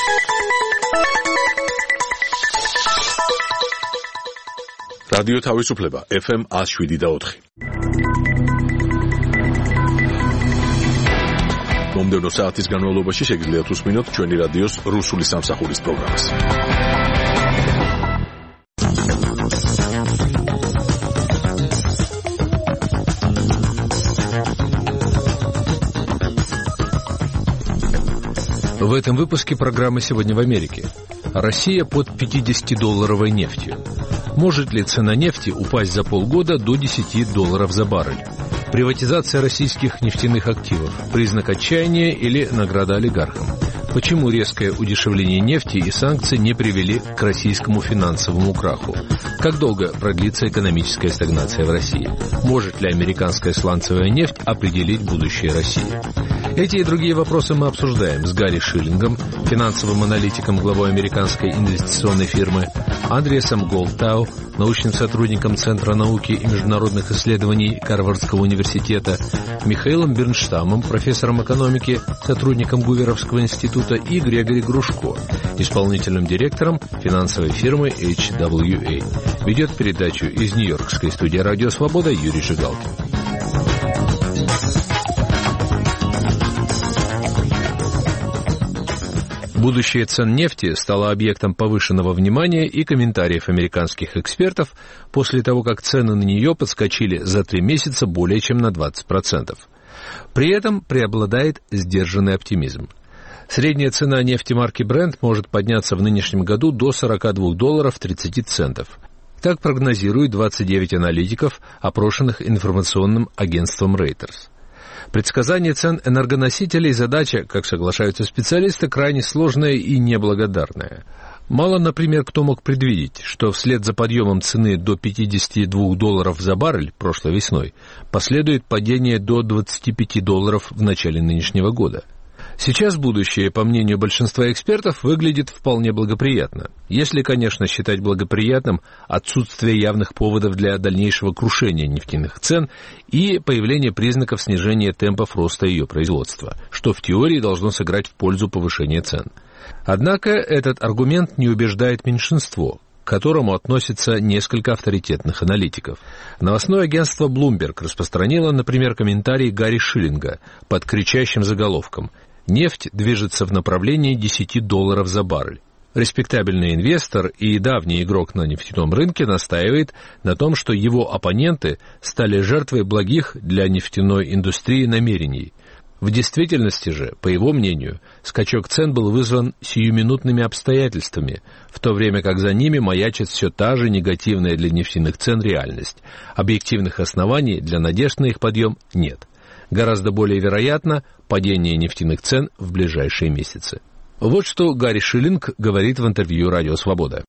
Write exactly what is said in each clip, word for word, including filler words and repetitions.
რადიო თავისუფლება ეფ ემ one oh seven და four. მომდევნო საათის განმავლობაში შეგიძლიათ უსმინოთ ჩვენი რადიოს რუსული სამსახურის პროგრამას. В этом выпуске программы «Сегодня в Америке». Россия под пятидесятидолларовой нефтью. Может ли цена нефти упасть за полгода до десяти долларов за баррель? Приватизация российских нефтяных активов – признак отчаяния или награда олигархам? Почему резкое удешевление нефти и санкции не привели к российскому финансовому краху? Как долго продлится экономическая стагнация в России? Может ли американская сланцевая нефть определить будущее России? Эти и другие вопросы мы обсуждаем с Гарри Шиллингом, финансовым аналитиком, главой американской инвестиционной фирмы, Андреасом Голдтау, научным сотрудником Центра науки и международных исследований Гарвардского университета, Михаилом Бернштамом, профессором экономики, сотрудником Гуверовского института, и Грегори Грушко, исполнительным директором финансовой фирмы эйч дабл ю эй. Ведет передачу из Нью-Йоркской студии «Радио Свобода» Юрий Жигалкин. Будущее цен нефти стало объектом повышенного внимания и комментариев американских экспертов после того, как цены на нее подскочили за три месяца более чем на двадцать процентов. При этом преобладает сдержанный оптимизм. Средняя цена нефти марки Brent может подняться в нынешнем году до сорок два доллара тридцать центов. Так прогнозируют двадцать девять аналитиков, опрошенных информационным агентством Reuters. Предсказание цен энергоносителей – задача, как соглашаются специалисты, крайне сложная и неблагодарная. Мало, например, кто мог предвидеть, что вслед за подъемом цены до пятидесяти двух долларов за баррель прошлой весной последует падение до двадцати пяти долларов в начале нынешнего года. Сейчас будущее, по мнению большинства экспертов, выглядит вполне благоприятно. Если, конечно, считать благоприятным отсутствие явных поводов для дальнейшего крушения нефтяных цен и появление признаков снижения темпов роста ее производства, что в теории должно сыграть в пользу повышения цен. Однако этот аргумент не убеждает меньшинство, к которому относятся несколько авторитетных аналитиков. Новостное агентство Bloomberg распространило, например, комментарий Гарри Шиллинга под кричащим заголовком «Нефть движется в направлении десяти долларов за баррель». Респектабельный инвестор и давний игрок на нефтяном рынке настаивает на том, что его оппоненты стали жертвой благих для нефтяной индустрии намерений. В действительности же, по его мнению, скачок цен был вызван сиюминутными обстоятельствами, в то время как за ними маячит все та же негативная для нефтяных цен реальность. Объективных оснований для надежд на их подъем нет. Гораздо более вероятно падение нефтяных цен в ближайшие месяцы. Вот что Гарри Шиллинг говорит в интервью «Радио Свобода».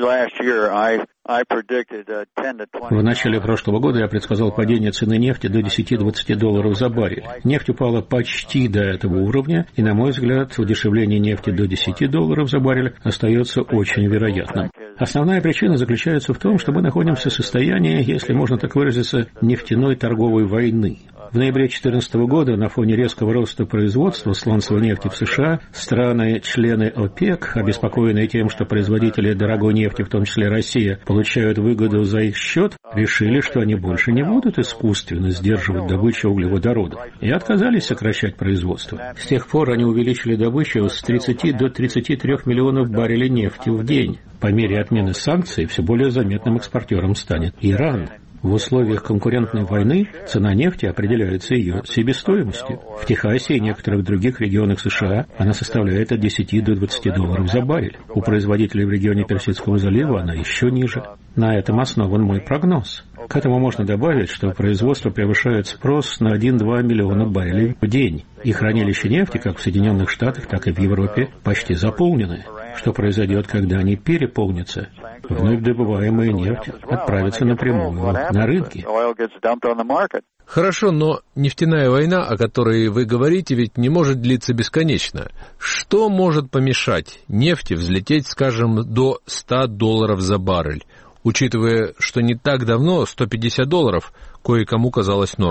В начале прошлого года я предсказал падение цены нефти до десяти-двадцати долларов за баррель. Нефть упала почти до этого уровня, и, на мой взгляд, удешевление нефти до десяти долларов за баррель остается очень вероятным. Основная причина заключается в том, что мы находимся в состоянии, если можно так выразиться, нефтяной торговой войны. В ноябре две тысячи четырнадцатого года на фоне резкого роста производства сланцевой нефти в США страны-члены ОПЕК, обеспокоенные тем, что производители дорогой нефти, в том числе Россия, получают выгоду за их счет, решили, что они больше не будут искусственно сдерживать добычу углеводородов и отказались сокращать производство. С тех пор они увеличили добычу с тридцати до тридцати трёх миллионов баррелей нефти в день. По мере отмены санкций все более заметным экспортером станет Иран. В условиях конкурентной войны цена нефти определяется ее себестоимостью. В Техасе и некоторых других регионах США она составляет от десяти до двадцати долларов за баррель. У производителей в регионе Персидского залива она еще ниже. На этом основан мой прогноз. К этому можно добавить, что производство превышает спрос на один-два миллиона баррелей в день. И хранилища нефти, как в Соединенных Штатах, так и в Европе, почти заполнены. Что произойдет, когда они переполнятся? Вновь добываемая нефть отправится напрямую на рынки. Хорошо, но нефтяная война, о которой вы говорите, ведь не может длиться бесконечно. Что может помешать нефти взлететь, скажем, до ста долларов за баррель, учитывая, что не так давно сто пятьдесят долларов кое-кому казалось нормой?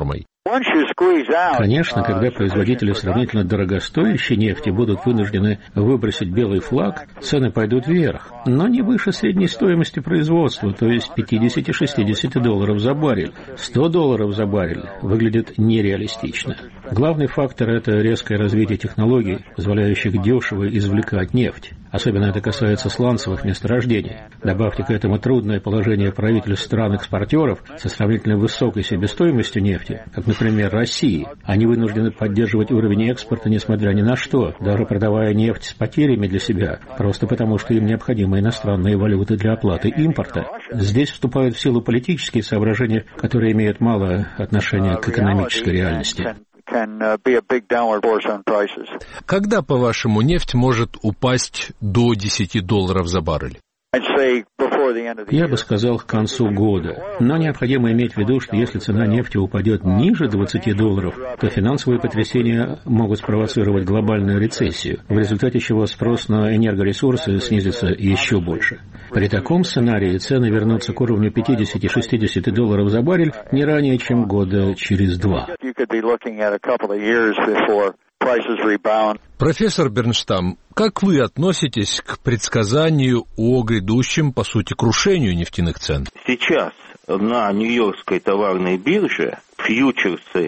Конечно, когда производители сравнительно дорогостоящей нефти будут вынуждены выбросить белый флаг, цены пойдут вверх, но не выше средней стоимости производства, то есть пятьдесят-шестьдесят долларов за баррель. сто долларов за баррель выглядит нереалистично. Главный фактор – это резкое развитие технологий, позволяющих дешево извлекать нефть. Особенно это касается сланцевых месторождений. Добавьте к этому трудное положение правительств стран-экспортеров со сравнительно высокой себестоимостью нефти, как, например, России. Они вынуждены поддерживать уровень экспорта несмотря ни на что, даже продавая нефть с потерями для себя, просто потому что им необходимы иностранные валюты для оплаты импорта. Здесь вступают в силу политические соображения, которые имеют мало отношения к экономической реальности. Когда, по-вашему, нефть может упасть до десяти долларов за баррель? Я бы сказал, к концу года. Но необходимо иметь в виду, что если цена нефти упадет ниже двадцати долларов, то финансовые потрясения могут спровоцировать глобальную рецессию, в результате чего спрос на энергоресурсы снизится еще больше. При таком сценарии цены вернутся к уровню пятидесяти-шестидесяти долларов за баррель не ранее, чем года через два. Профессор Бернштам, как вы относитесь к предсказанию о грядущем, по сути, крушению нефтяных цен? Сейчас на Нью-Йоркской товарной бирже фьючерсы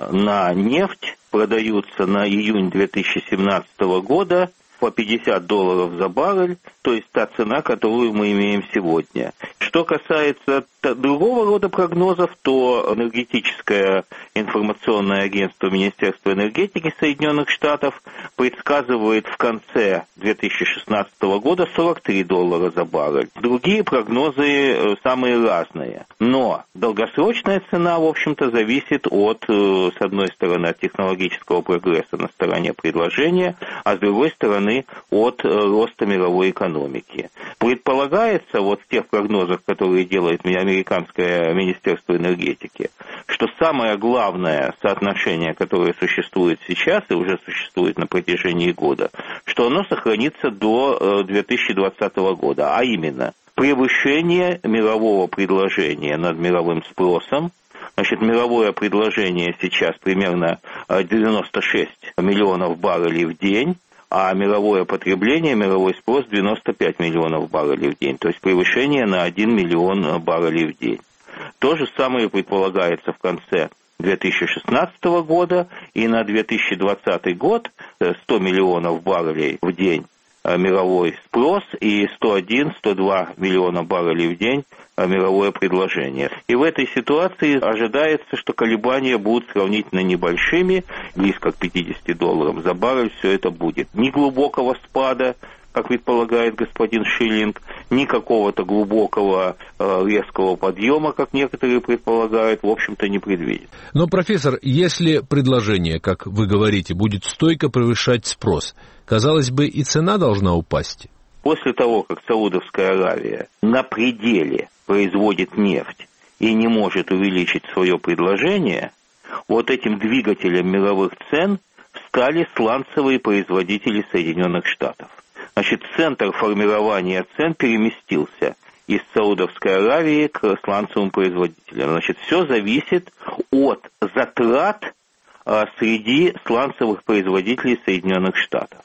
на нефть продаются на июнь две тысячи семнадцатого года по пятьдесят долларов за баррель, то есть та цена, которую мы имеем сегодня. Что касается другого рода прогнозов, то энергетическое информационное агентство Министерства энергетики Соединенных Штатов предсказывает в конце две тысячи шестнадцатого года сорок три доллара за баррель. Другие прогнозы самые разные. Но долгосрочная цена, в общем-то, зависит от, с одной стороны, от технологического прогресса на стороне предложения, а с другой стороны, от роста мировой экономики. Предполагается, вот в тех прогнозах, которые делает американское Министерство энергетики, что самое главное соотношение, которое существует сейчас и уже существует на протяжении года, что оно сохранится до две тысячи двадцатого года, а именно превышение мирового предложения над мировым спросом. Значит, мировое предложение сейчас примерно девяносто шесть миллионов баррелей в день, а мировое потребление, мировой спрос девяносто пять миллионов баррелей в день, то есть превышение на один миллион баррелей в день. То же самое предполагается в конце две тысячи шестнадцатого года, и на две тысячи двадцатый год сто миллионов баррелей в день мировой спрос и сто один - сто два миллиона баррелей в день мировое предложение. И в этой ситуации ожидается, что колебания будут сравнительно небольшими, близко к пятидесяти долларам за баррель все это будет. Ни глубокого спада, как предполагает господин Шиллинг, ни какого-то глубокого э, резкого подъема, как некоторые предполагают, в общем-то не предвидит. Но, профессор, если предложение, как вы говорите, будет стойко превышать спрос, казалось бы, и цена должна упасть. После того, как Саудовская Аравия на пределе производит нефть и не может увеличить свое предложение, вот этим двигателем мировых цен стали сланцевые производители Соединенных Штатов. Значит, центр формирования цен переместился из Саудовской Аравии к сланцевым производителям. Значит, все зависит от затрат а, среди сланцевых производителей Соединенных Штатов.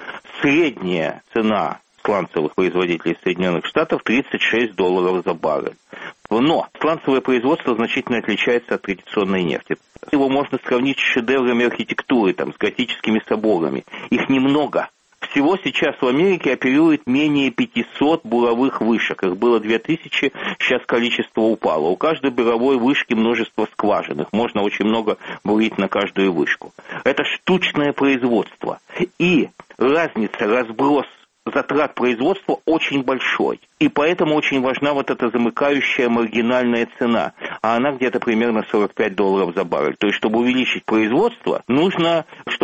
Средняя цена сланцевых производителей Соединенных Штатов тридцать шесть долларов за баррель. Но сланцевое производство значительно отличается от традиционной нефти. Его можно сравнить с шедеврами архитектуры, там, с готическими соборами. Их немного. Всего сейчас в Америке оперирует менее пятисот буровых вышек. Их было две тысячи, сейчас количество упало. У каждой буровой вышки множество скважин. Их можно очень много бурить на каждую вышку. Это штучное производство. И разница, разброс затрат производства очень большой. И поэтому очень важна вот эта замыкающая маргинальная цена. А она где-то примерно сорок пять долларов за баррель. То есть, чтобы увеличить производство, нужно, чтобы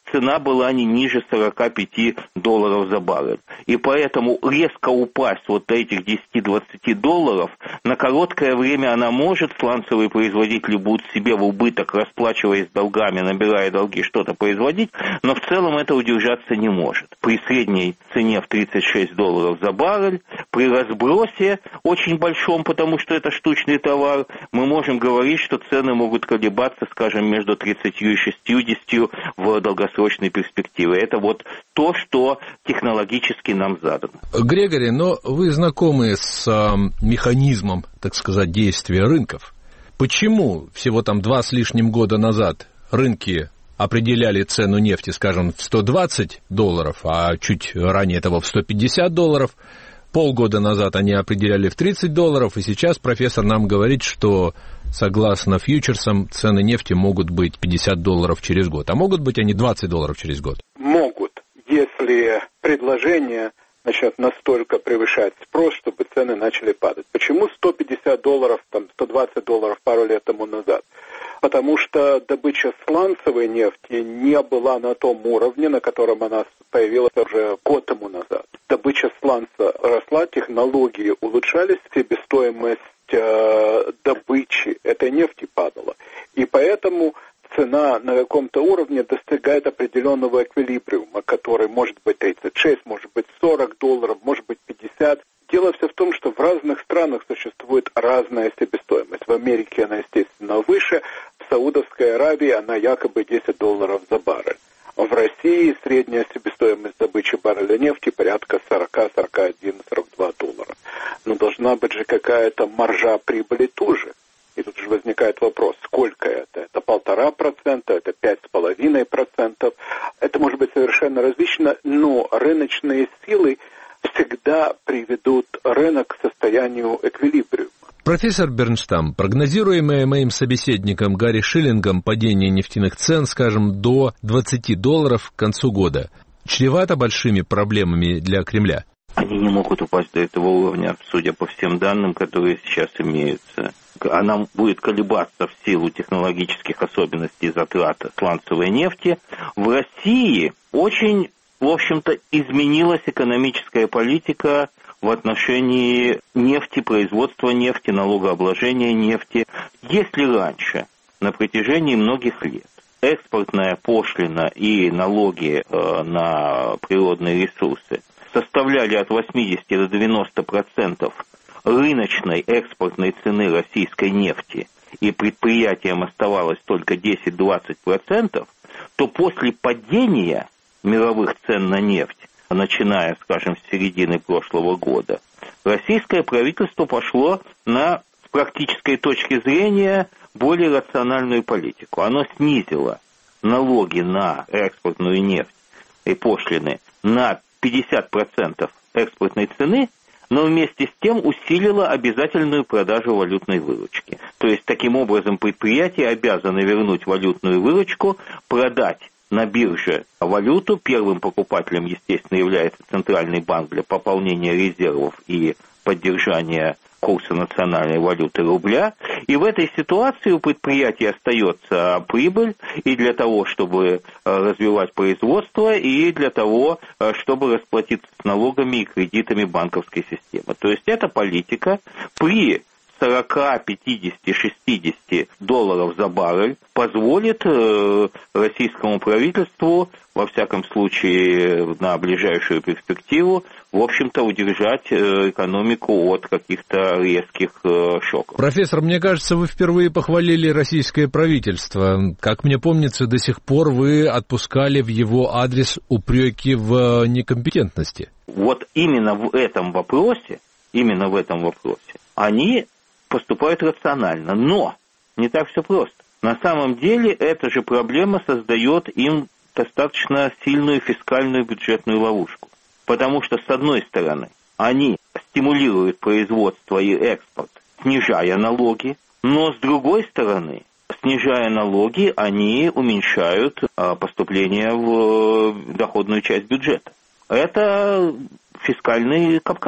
цена была не ниже сорок пять долларов за баррель. И поэтому резко упасть вот до этих десять-двадцать долларов, на короткое время она может, сланцевые производители будут себе в убыток, расплачиваясь долгами, набирая долги, что-то производить, но в целом это удержаться не может. При средней цене в тридцать шесть долларов за баррель, при разбросе очень большом, потому что это штучный товар, мы можем говорить, что цены могут колебаться, скажем, между тридцатью и шестьюдесятью в долгосрочной перспективе. Это вот то, что технологически нам задано. Грегори, но вы знакомы с э, механизмом, так сказать, действия рынков. Почему всего там два с лишним года назад рынки определяли цену нефти, скажем, в сто двадцать долларов, а чуть ранее этого в сто пятьдесят долларов? Полгода назад они определяли в тридцать долларов, и сейчас профессор нам говорит, что согласно фьючерсам цены нефти могут быть пятьдесят долларов через год. А могут быть они двадцать долларов через год? Могут, если предложение начнет настолько превышать спрос, чтобы цены начали падать. Почему сто пятьдесят долларов, там, сто двадцать долларов пару лет тому назад? Потому что добыча сланцевой нефти не была на том уровне, на котором она появилась уже год тому назад. Добыча сланца росла, технологии улучшались, себестоимость э, добычи этой нефти падала. И поэтому цена на каком-то уровне достигает определенного эквилибриума, который может быть тридцать шесть, может быть сорок долларов, может быть пятьдесят. Дело все в том, что в разных странах существует разная себестоимость. В Америке она, естественно, выше, в Саудовской Аравии она якобы десять долларов за баррель. В России средняя себестоимость добычи барреля нефти порядка сорок, сорок один, сорок два доллара. Но должна быть же какая-то маржа прибыли тоже. И тут же возникает вопрос, сколько это? Это полтора процента, это пять с половиной процентов. Это может быть совершенно различно, но рыночные силы всегда приведут рынок к состоянию эквилибриума. Профессор Бернштам, прогнозируемое моим собеседником Гарри Шиллингом падение нефтяных цен, скажем, до двадцати долларов к концу года, чревато большими проблемами для Кремля? Они не могут упасть до этого уровня, судя по всем данным, которые сейчас имеются. Она будет колебаться в силу технологических особенностей затрат сланцевой нефти. В России очень, в общем-то, изменилась экономическая политика в отношении нефти, производства нефти, налогообложения нефти. Если раньше, на протяжении многих лет, экспортная пошлина и налоги э, на природные ресурсы составляли от восьмидесяти до девяноста процентов рыночной экспортной цены российской нефти, и предприятиям оставалось только десять-двадцать процентов, то после падения мировых цен на нефть, начиная, скажем, с середины прошлого года, российское правительство пошло на, с практической точки зрения, более рациональную политику. Оно снизило налоги на экспортную нефть и пошлины на пятьдесят процентов экспортной цены, но вместе с тем усилило обязательную продажу валютной выручки. То есть, таким образом, предприятия обязаны вернуть валютную выручку, продать на бирже валюту. Первым покупателем, естественно, является Центральный банк для пополнения резервов и поддержания курса национальной валюты рубля. И в этой ситуации у предприятия остается прибыль и для того, чтобы развивать производство, и для того, чтобы расплатиться с налогами и кредитами банковской системы. То есть эта политика при сорок, пятьдесят, шестьдесят долларов за баррель позволит э, российскому правительству, во всяком случае, на ближайшую перспективу, в общем-то, удержать э, экономику от каких-то резких э, шоков. Профессор, мне кажется, вы впервые похвалили российское правительство. Как мне помнится, до сих пор вы отпускали в его адрес упреки в некомпетентности. Вот именно в этом вопросе, именно в этом вопросе, они поступают рационально, но не так все просто. На самом деле эта же проблема создает им достаточно сильную фискальную бюджетную ловушку. Потому что, с одной стороны, они стимулируют производство и экспорт, снижая налоги, но, с другой стороны, снижая налоги, они уменьшают поступления в доходную часть бюджета. Это фискальный капкан.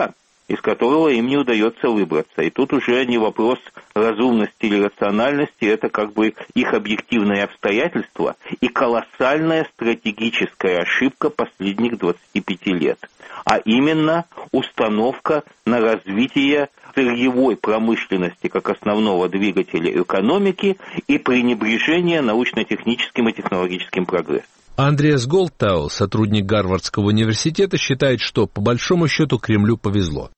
из которого им не удается выбраться. И тут уже не вопрос разумности или рациональности, это как бы их объективные обстоятельства и колоссальная стратегическая ошибка последних двадцати пяти лет. А именно установка на развитие сырьевой промышленности как основного двигателя экономики и пренебрежение научно-техническим и технологическим прогрессом. Андреас Голдтау, сотрудник Гарвардского университета, считает, что по большому счету Кремлю повезло.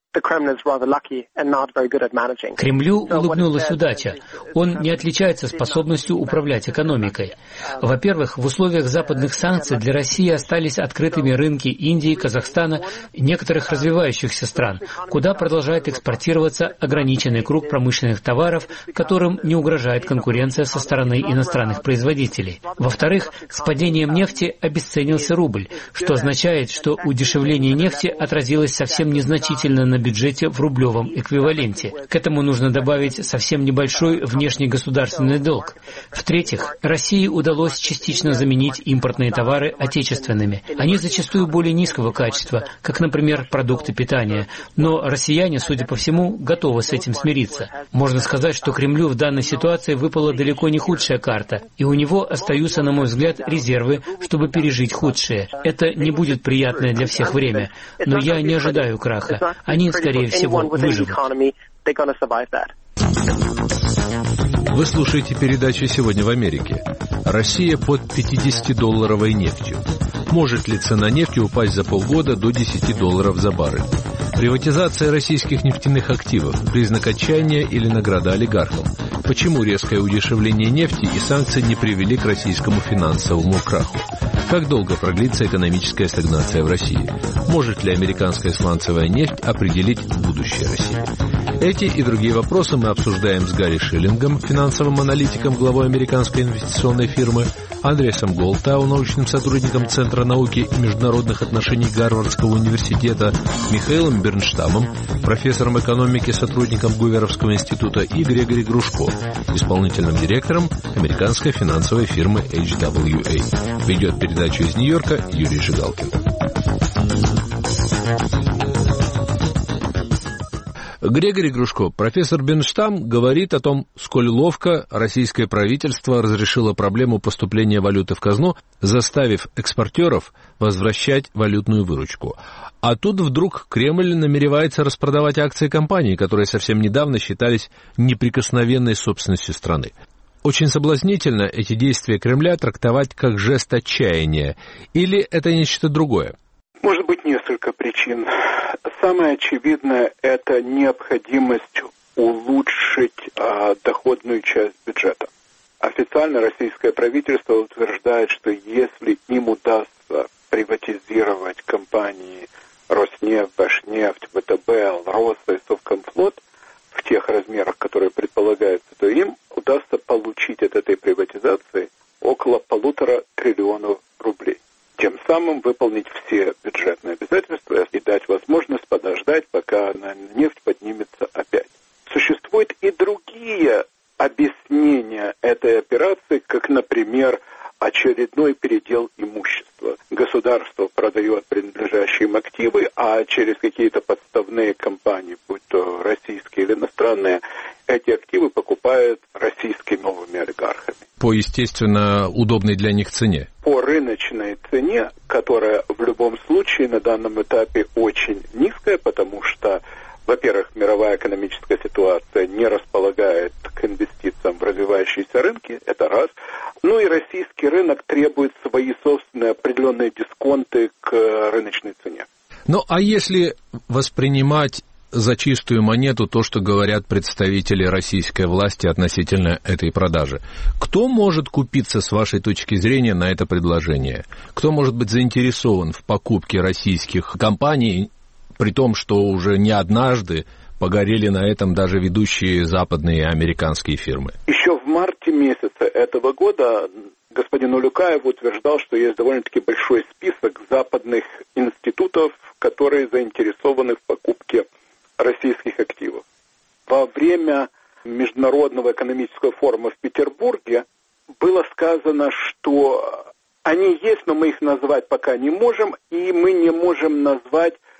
Кремлю улыбнулась удача. Он не отличается способностью управлять экономикой. Во-первых, в условиях западных санкций для России остались открытыми рынки Индии, Казахстана и некоторых развивающихся стран, куда продолжает экспортироваться ограниченный круг промышленных товаров, которым не угрожает конкуренция со стороны иностранных производителей. Во-вторых, с падением нефти обесценился рубль, что означает, что удешевление нефти отразилось совсем незначительно на бюджете в рублевом эквиваленте. К этому нужно добавить совсем небольшой внешний государственный долг. В-третьих, России удалось частично заменить импортные товары отечественными. Они зачастую более низкого качества, как, например, продукты питания. Но россияне, судя по всему, готовы с этим смириться. Можно сказать, что Кремлю в данной ситуации выпала далеко не худшая карта, и у него остаются, на мой взгляд, резервы, чтобы пережить худшее. Это не будет приятное для всех время, но я не ожидаю краха. Они, скорее всего, выживут. Вы слушаете передачу «Сегодня в Америке». Россия под пятидесятидолларовой нефтью. Может ли цена нефти упасть за полгода до десяти долларов за баррель? Приватизация российских нефтяных активов – признак отчаяния или награда олигархам? Почему резкое удешевление нефти и санкции не привели к российскому финансовому краху? Как долго продлится экономическая стагнация в России? Может ли американская сланцевая нефть определить будущее России? Эти и другие вопросы мы обсуждаем с Гарри Шиллингом, финансовым аналитиком, главой американской инвестиционной фирмы, Андреасом Голдтау, научным сотрудником Центра науки и международных отношений Гарвардского университета, Михаилом Бернштамом, профессором экономики, сотрудником Гуверовского института, и Грегори Грушко, исполнительным директором американской финансовой фирмы эйч дабл ю эй. Ведет передачу из Нью-Йорка Юрий Жигалкин. Грегори Грушко, профессор Бернштам говорит о том, сколь ловко российское правительство разрешило проблему поступления валюты в казну, заставив экспортеров возвращать валютную выручку. А тут вдруг Кремль намеревается распродавать акции компаний, которые совсем недавно считались неприкосновенной собственностью страны. Очень соблазнительно эти действия Кремля трактовать как жест отчаяния. Или это нечто другое? Может быть, несколько причин. Самое очевидное – это необходимость улучшить а, доходную часть бюджета. Официально российское правительство утверждает, что если им удастся приватизировать компании Роснефть, Башнефть, ВТБ, Алроса и Совкомфлот в тех размерах, которые предполагаются, то им удастся получить от этой приватизации около полутора триллионов рублей. Тем самым выполнить все бюджетные обязательства и дать возможность подождать, пока нефть поднимется опять. Существуют и другие объяснения этой операции, как, например, очередной передел имущества. Государство продает принадлежащие им активы, а через какие-то подставные компании, будь то российские или иностранные, эти активы покупают российскими новыми олигархами. По, естественно, удобной для них цене. По рыночной цене, которая в любом случае на данном этапе очень низкая, потому что, во-первых, мировая экономическая ситуация не располагает к инвестициям в развивающиеся рынки, это раз. Ну и российский рынок требует свои собственные определенные дисконты к рыночной цене. Ну а если воспринимать за чистую монету то, что говорят представители российской власти относительно этой продажи, кто может купиться, с вашей точки зрения, на это предложение? Кто может быть заинтересован в покупке российских компаний, при том, что уже не однажды погорели на этом даже ведущие западные и американские фирмы? Еще в марте месяца этого года господин Улюкаев утверждал, что есть довольно-таки большой список западных институтов, которые заинтересованы в покупке российских активов. Во время Международного экономического форума в Петербурге было сказано, что они есть, но мы их назвать пока не можем, и мы не можем назвать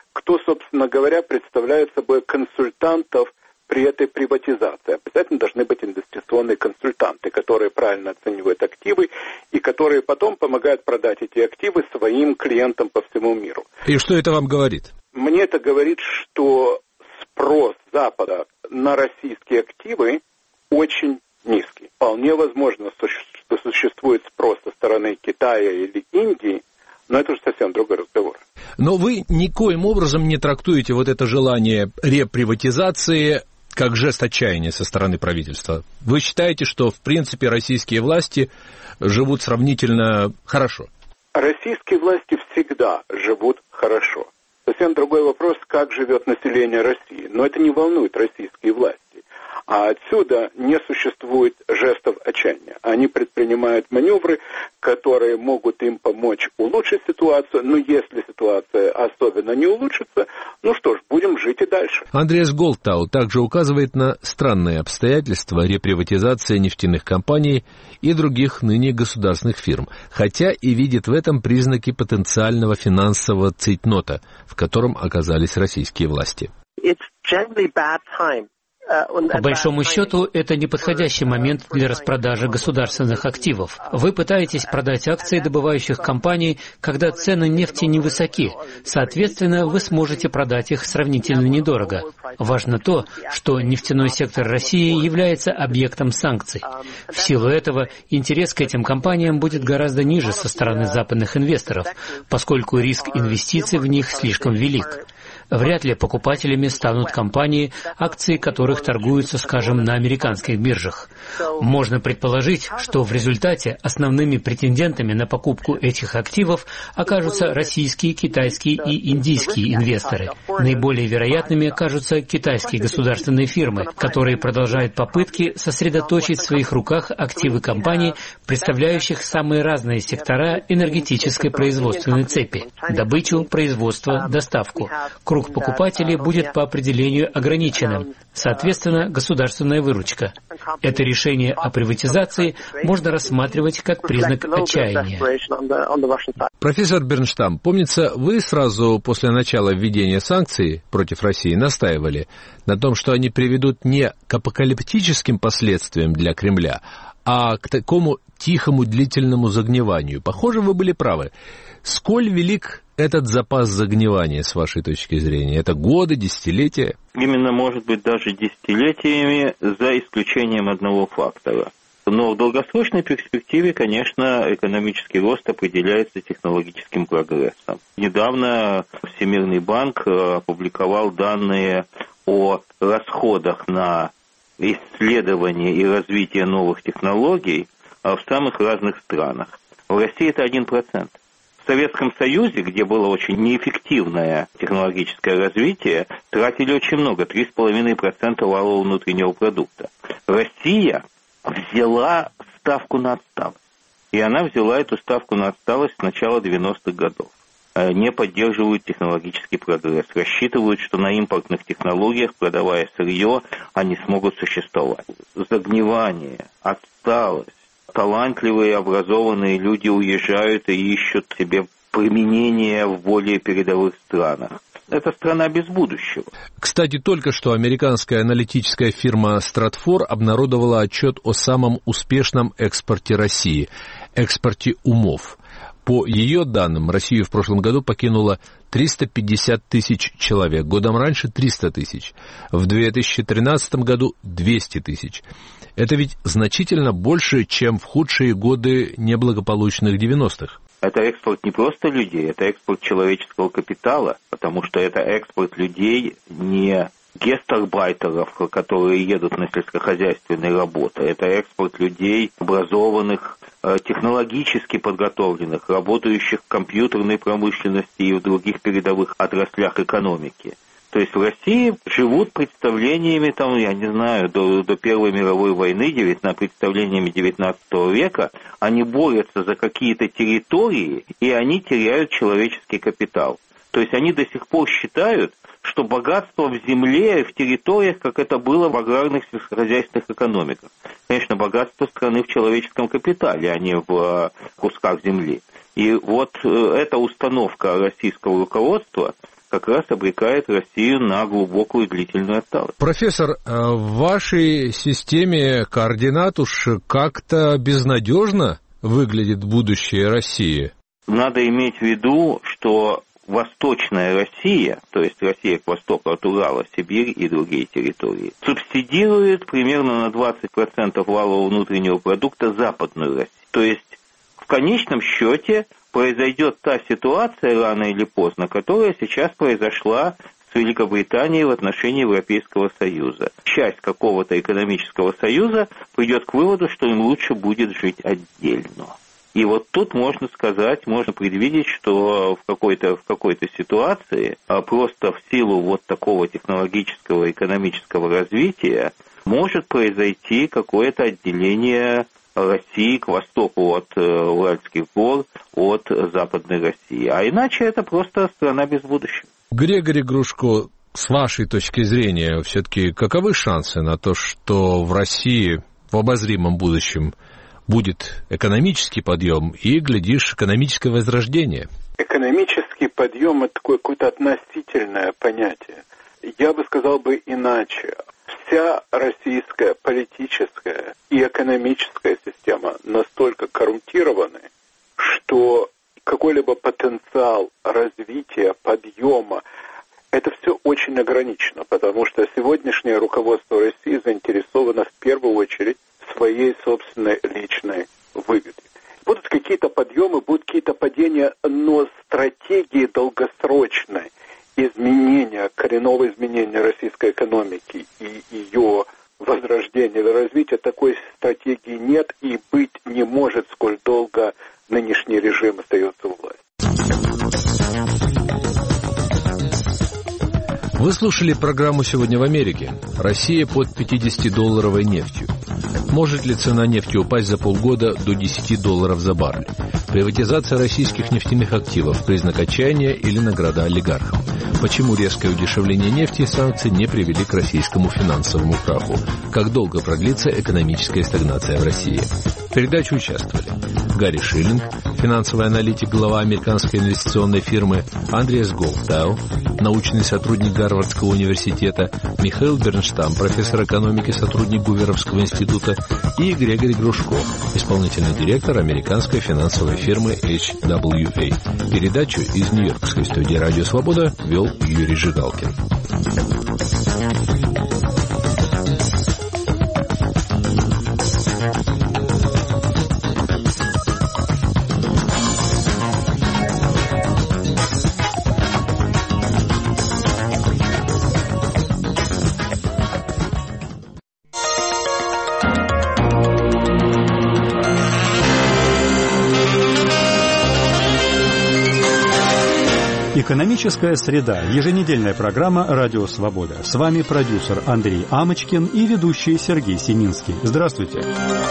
кто, собственно говоря, представляет собой консультантов при этой приватизации. Обязательно должны быть инвестиционные консультанты, которые правильно оценивают активы и которые потом помогают продать эти активы своим клиентам по всему миру. И что это вам говорит? Мне это говорит, что спрос Запада на российские активы очень низкий. Вполне возможно, что существует спрос со стороны Китая или Индии, но это уже совсем другой разговор. Но вы никоим образом не трактуете вот это желание реприватизации как жест отчаяния со стороны правительства. Вы считаете, что, в принципе, российские власти живут сравнительно хорошо? Российские власти всегда живут хорошо. Совсем другой вопрос, как живет население России. Но это не волнует российские власти. А отсюда не существует жестов отчаяния. Они предпринимают маневры, которые могут им помочь улучшить ситуацию. Но если ситуация особенно не улучшится, ну что ж, будем жить и дальше. Андреас Голтау также указывает на странные обстоятельства реприватизации нефтяных компаний и других ныне государственных фирм, хотя и видит в этом признаки потенциального финансового цейтнота, в котором оказались российские власти. По большому счету, это неподходящий момент для распродажи государственных активов. Вы пытаетесь продать акции добывающих компаний, когда цены нефти невысоки. Соответственно, вы сможете продать их сравнительно недорого. Важно то, что нефтяной сектор России является объектом санкций. В силу этого интерес к этим компаниям будет гораздо ниже со стороны западных инвесторов, поскольку риск инвестиций в них слишком велик. Вряд ли покупателями станут компании, акции которых торгуются, скажем, на американских биржах. Можно предположить, что в результате основными претендентами на покупку этих активов окажутся российские, китайские и индийские инвесторы. Наиболее вероятными кажутся китайские государственные фирмы, которые продолжают попытки сосредоточить в своих руках активы компаний, представляющих самые разные сектора энергетической производственной цепи – добычу, производство, доставку. Круг покупателей будет по определению ограниченным, соответственно, государственная выручка. Это решение о приватизации можно рассматривать как признак отчаяния. Профессор Бернштам, помнится, вы сразу после начала введения санкций против России настаивали на том, что они приведут не к апокалиптическим последствиям для Кремля, а к такому тихому длительному загниванию. Похоже, вы были правы. Сколь велик этот запас загнивания, с вашей точки зрения? Это годы, десятилетия? Именно, может быть, даже десятилетиями, за исключением одного фактора. Но в долгосрочной перспективе, конечно, экономический рост определяется технологическим прогрессом. Недавно Всемирный банк опубликовал данные о расходах на исследование и развитие новых технологий в самых разных странах. В России это один процент. В Советском Союзе, где было очень неэффективное технологическое развитие, тратили очень много, три с половиной процента валового внутреннего продукта. Россия взяла ставку на отсталость. И она взяла эту ставку на отсталость с начала девяностых годов. Не поддерживают технологический прогресс. Рассчитывают, что на импортных технологиях, продавая сырье, они смогут существовать. Загнивание, отсталость. Талантливые, образованные люди уезжают и ищут себе применение в более передовых странах. Это страна без будущего. Кстати, только что американская аналитическая фирма Stratfor обнародовала отчет о самом успешном экспорте России – экспорте умов. По ее данным, Россию в прошлом году покинуло триста пятьдесят тысяч человек, годом раньше триста тысяч, в две тысячи тринадцатом году двести тысяч. Это ведь значительно больше, чем в худшие годы неблагополучных девяностых. Это экспорт не просто людей, это экспорт человеческого капитала, потому что это экспорт людей не гестарбайтеров, которые едут на сельскохозяйственные работы. Это экспорт людей образованных, технологически подготовленных, работающих в компьютерной промышленности и в других передовых отраслях экономики. То есть в России живут представлениями, там, я не знаю, до, до Первой мировой войны, представлениями девятнадцатого века, они борются за какие-то территории, и они теряют человеческий капитал. То есть они до сих пор считают, что богатство в земле и в территориях, как это было в аграрных сельскохозяйственных экономиках. Конечно, богатство страны в человеческом капитале, а не в кусках земли. И вот эта установка российского руководства как раз обрекает Россию на глубокую и длительную отталкивание. Профессор, в вашей системе координат уж как-то безнадежно выглядит будущее России? Надо иметь в виду, что Восточная Россия, то есть Россия к востоку от Урала, Сибирь и другие территории, субсидирует примерно на двадцать процентов валового внутреннего продукта Западную Россию. То есть в конечном счете произойдет та ситуация рано или поздно, которая сейчас произошла с Великобританией в отношении Европейского Союза. Часть какого-то экономического союза придет к выводу, что им лучше будет жить отдельно. И вот тут можно сказать, можно предвидеть, что в какой-то, в какой-то ситуации просто в силу вот такого технологического, экономического развития может произойти какое-то отделение России к востоку от Уральских гор, от Западной России. А иначе это просто страна без будущего. Григорий Грушко, с вашей точки зрения, все-таки каковы шансы на то, что в России в обозримом будущем будет экономический подъем и, глядишь, экономическое возрождение? Экономический подъем – это такое какое-то относительное понятие. Я бы сказал бы иначе. Вся российская политическая и экономическая система настолько коррумпированы, что какой-либо потенциал развития, подъема, это все очень ограничено, потому что сегодняшнее руководство России заинтересовано в первую очередь в своей собственной личной выгоде. Будут какие-то подъемы, будут какие-то падения, но стратегии долгосрочной изменения, коренного изменения российской экономики и ее возрождения или развития, такой стратегии нет и быть не может, сколь долго нынешний режим остается у власти. Вы слушали программу «Сегодня в Америке». Россия под пятидесятидолларовой нефтью. Может ли цена нефти упасть за полгода до десяти долларов за баррель? Приватизация российских нефтяных активов – признак отчаяния или награда олигархам? Почему резкое удешевление нефти и санкций не привели к российскому финансовому краху? Как долго продлится экономическая стагнация в России? В передаче участвовали Гарри Шиллинг, финансовый аналитик, глава американской инвестиционной фирмы, Андреас Голдтау, научный сотрудник Гарвардского университета, Михаил Бернштам, профессор экономики, сотрудник Гуверовского института, и Григорий Грушко, исполнительный директор американской финансовой фирмы эйч дабл ю эй. Передачу из Нью-Йоркской студии «Радио Свобода» вел Юрий Жигалкин. Экономическая среда. Еженедельная программа «Радио Свобода». С вами продюсер Андрей Амочкин и ведущий Сергей Семинский. Здравствуйте.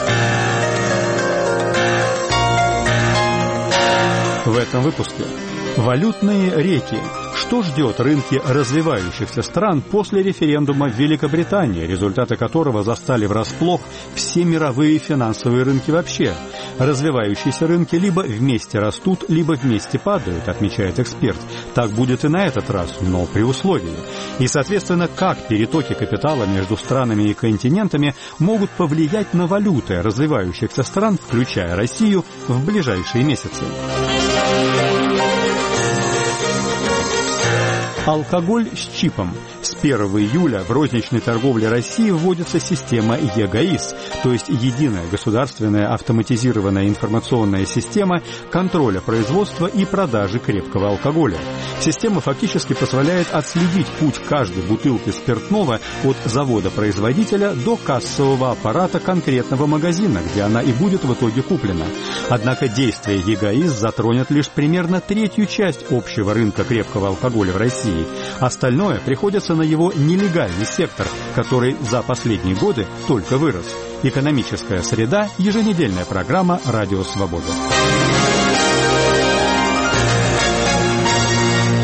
В этом выпуске. Валютные реки. Что ждет рынки развивающихся стран после референдума в Великобритании, результаты которого застали врасплох все мировые финансовые рынки вообще? Развивающиеся рынки либо вместе растут, либо вместе падают, отмечает эксперт. Так будет и на этот раз, но при условии. И, соответственно, как перетоки капитала между странами и континентами могут повлиять на валюты развивающихся стран, включая Россию, в ближайшие месяцы. Алкоголь с чипом. С первого июля в розничной торговле России вводится система ЕГАИС, то есть единая государственная автоматизированная информационная система контроля производства и продажи крепкого алкоголя. Система фактически позволяет отследить путь каждой бутылки спиртного от завода-производителя до кассового аппарата конкретного магазина, где она и будет в итоге куплена. Однако действие ЕГАИС затронет лишь примерно третью часть общего рынка крепкого алкоголя в России. Остальное приходится на его нелегальный сектор, который за последние годы только вырос. Экономическая среда. Еженедельная программа «Радио Свобода».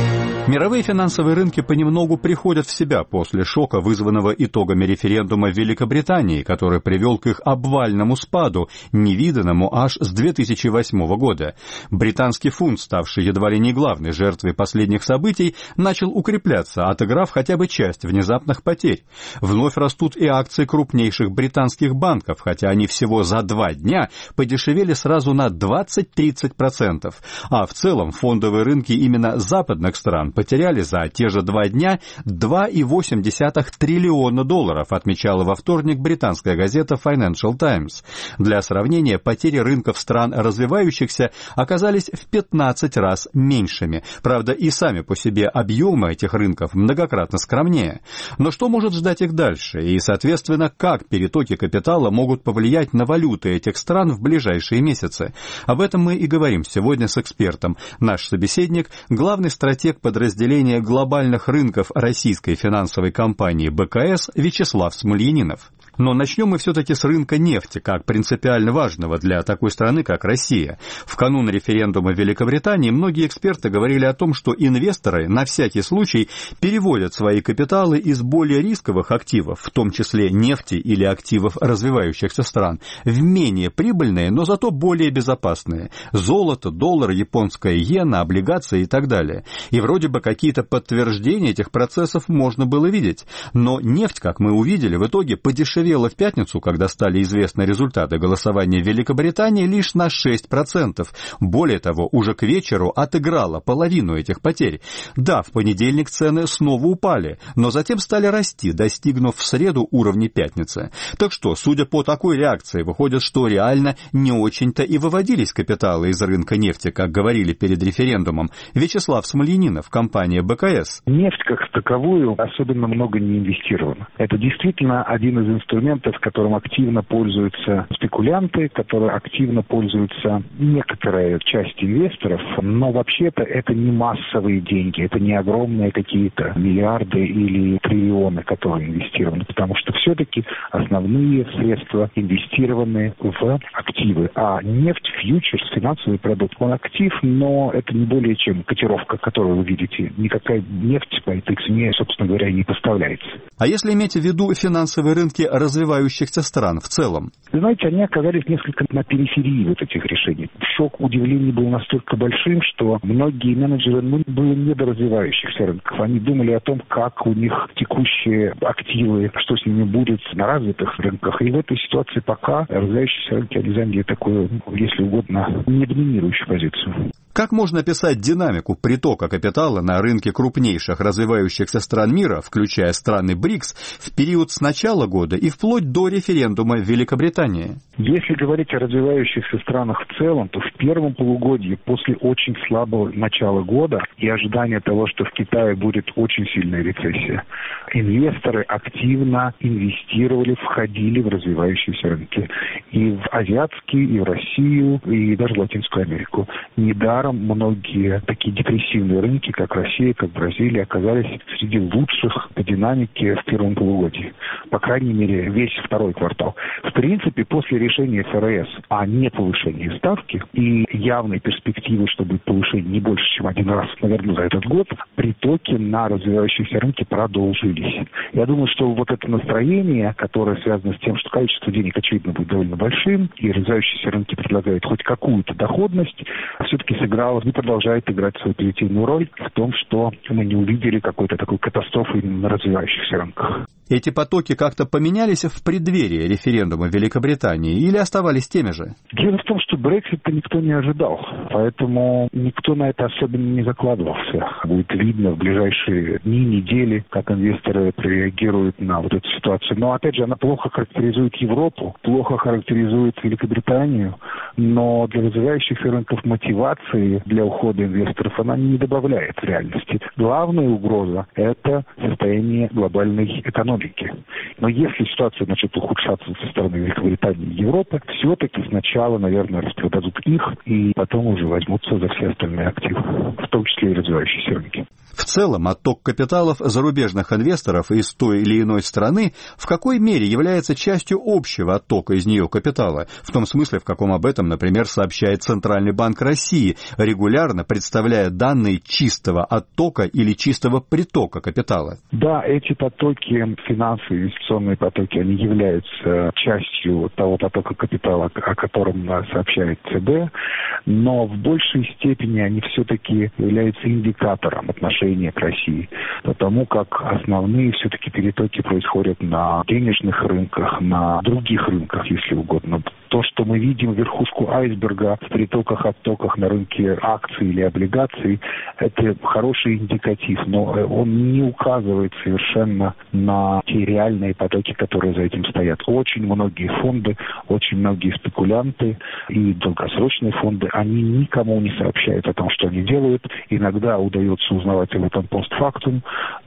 Мировые финансовые рынки понемногу приходят в себя после шока, вызванного итогами референдума в Великобритании, который привел к их обвальному спаду, невиданному аж с две тысячи восьмого года. Британский фунт, ставший едва ли не главной жертвой последних событий, начал укрепляться, отыграв хотя бы часть внезапных потерь. Вновь растут и акции крупнейших британских банков, хотя они всего за два дня подешевели сразу на двадцать-тридцать процентов. А в целом фондовые рынки именно западных стран потеряли за те же два дня два целых восемь десятых триллиона долларов, отмечала во вторник британская газета Financial Times. Для сравнения, потери рынков стран развивающихся оказались в пятнадцать раз меньшими. Правда, и сами по себе объемы этих рынков многократно скромнее. Но что может ждать их дальше? И, соответственно, как перетоки капитала могут повлиять на валюты этих стран в ближайшие месяцы? Об этом мы и говорим сегодня с экспертом. Наш собеседник – главный стратег подразделения глобальных рынков российской финансовой компании бэ ка эс Вячеслав Смольянинов. Но начнем мы все-таки с рынка нефти, как принципиально важного для такой страны, как Россия. В канун референдума в Великобритании многие эксперты говорили о том, что инвесторы на всякий случай переводят свои капиталы из более рисковых активов, в том числе нефти или активов развивающихся стран, в менее прибыльные, но зато более безопасные. Золото, доллар, японская иена, облигации и так далее. И вроде бы какие-то подтверждения этих процессов можно было видеть. Но нефть, как мы увидели, в итоге подешевела в пятницу, когда стали известны результаты голосования в Великобритании, лишь на шесть процентов. Более того, уже к вечеру отыграла половину этих потерь. Да, в понедельник цены снова упали, но затем стали расти, достигнув в среду уровня пятницы. Так что, судя по такой реакции, выходит, что реально не очень-то и выводились капиталы из рынка нефти, как говорили перед референдумом. Вячеслав Смольянинов, компания бэ ка эс. Нефть как таковую особенно много не инвестирована. Это действительно один из инструментов, которым активно пользуются спекулянты, которые активно пользуются некоторая часть инвесторов, но вообще-то это не массовые деньги, это не огромные какие-то миллиарды или триллионы, которые инвестированы, потому что все-таки основные средства инвестированы в активы, а нефть, фьючерс, финансовый продукт, он актив, но это не более чем котировка, которую вы видите. Никакая нефть по этой цене, собственно говоря, не поставляется. А если иметь в виду финансовые рынки развивающихся стран в целом? Вы знаете, они оказались несколько на периферии вот этих решений. Шок удивления был настолько большим, что многие менеджеры ну, были не до развивающихся рынков. Они думали о том, как у них текущие активы, что с ними будет на развитых рынках. И в этой ситуации пока развивающиеся рынки они заняли такую, если угодно, не доминирующую позицию. Как можно описать динамику притока капитала на рынке крупнейших развивающихся стран мира, включая страны БРИКС, в период с начала года и вплоть до референдума в Великобритании? Если говорить о развивающихся странах в целом, то в первом полугодии, после очень слабого начала года и ожидания того, что в Китае будет очень сильная рецессия, инвесторы активно инвестировали, входили в развивающиеся рынки. И в азиатские, и в Россию, и даже в Латинскую Америку. Недаром многие такие депрессивные рынки, как Россия, как Бразилия, оказались среди лучших по динамике в первом полугодии. По крайней мере, весь второй квартал. В принципе, после решения эф эр эс о неповышении ставки и явной перспективы, что будет повышение не больше, чем один раз, наверное, за этот год, притоки на развивающиеся рынки продолжились. Я думаю, что вот это настроение, которое связано с тем, что количество денег, очевидно, будет довольно большим, и развивающиеся рынки предлагают хоть какую-то доходность, все-таки сыграло и продолжает играть свою позитивную роль в том, что мы не увидели какой-то такой катастрофы на развивающихся рынках. Эти потоки как-то поменялись в преддверии референдума в Великобритании или оставались теми же? Дело в том, что Брексита никто не ожидал, поэтому никто на это особенно не закладывался. Будет видно в ближайшие дни, недели, как инвесторы реагируют на вот эту ситуацию. Но, опять же, она плохо характеризует Европу, плохо характеризует Великобританию, но для развивающихся рынков мотивации для ухода инвесторов она не добавляет в реальности. Главная угроза – это состояние глобальной экономики. Но если ситуация начнет ухудшаться со стороны Великобритании и Европы, все-таки сначала, наверное, распродадут их и потом уже возьмутся за все остальные активы, в том числе и развивающиеся рынки. В В целом, отток капиталов зарубежных инвесторов из той или иной страны в какой мере является частью общего оттока из нее капитала, в том смысле, в каком об этом, например, сообщает Центральный банк России, регулярно представляя данные чистого оттока или чистого притока капитала? Да, эти потоки, финансовые, инвестиционные потоки, они являются частью того потока капитала, о котором сообщает ЦБ, но в большей степени они все-таки являются индикатором отношения к России, потому как основные все-таки перетоки происходят на денежных рынках, на других рынках, если угодно. То, что мы видим верхушку айсберга в притоках, оттоках на рынке акций или облигаций, это хороший индикатив, но он не указывает совершенно на те реальные потоки, которые за этим стоят. Очень многие фонды, очень многие спекулянты и долгосрочные фонды, они никому не сообщают о том, что они делают. Иногда удается узнавать об этом постфактум,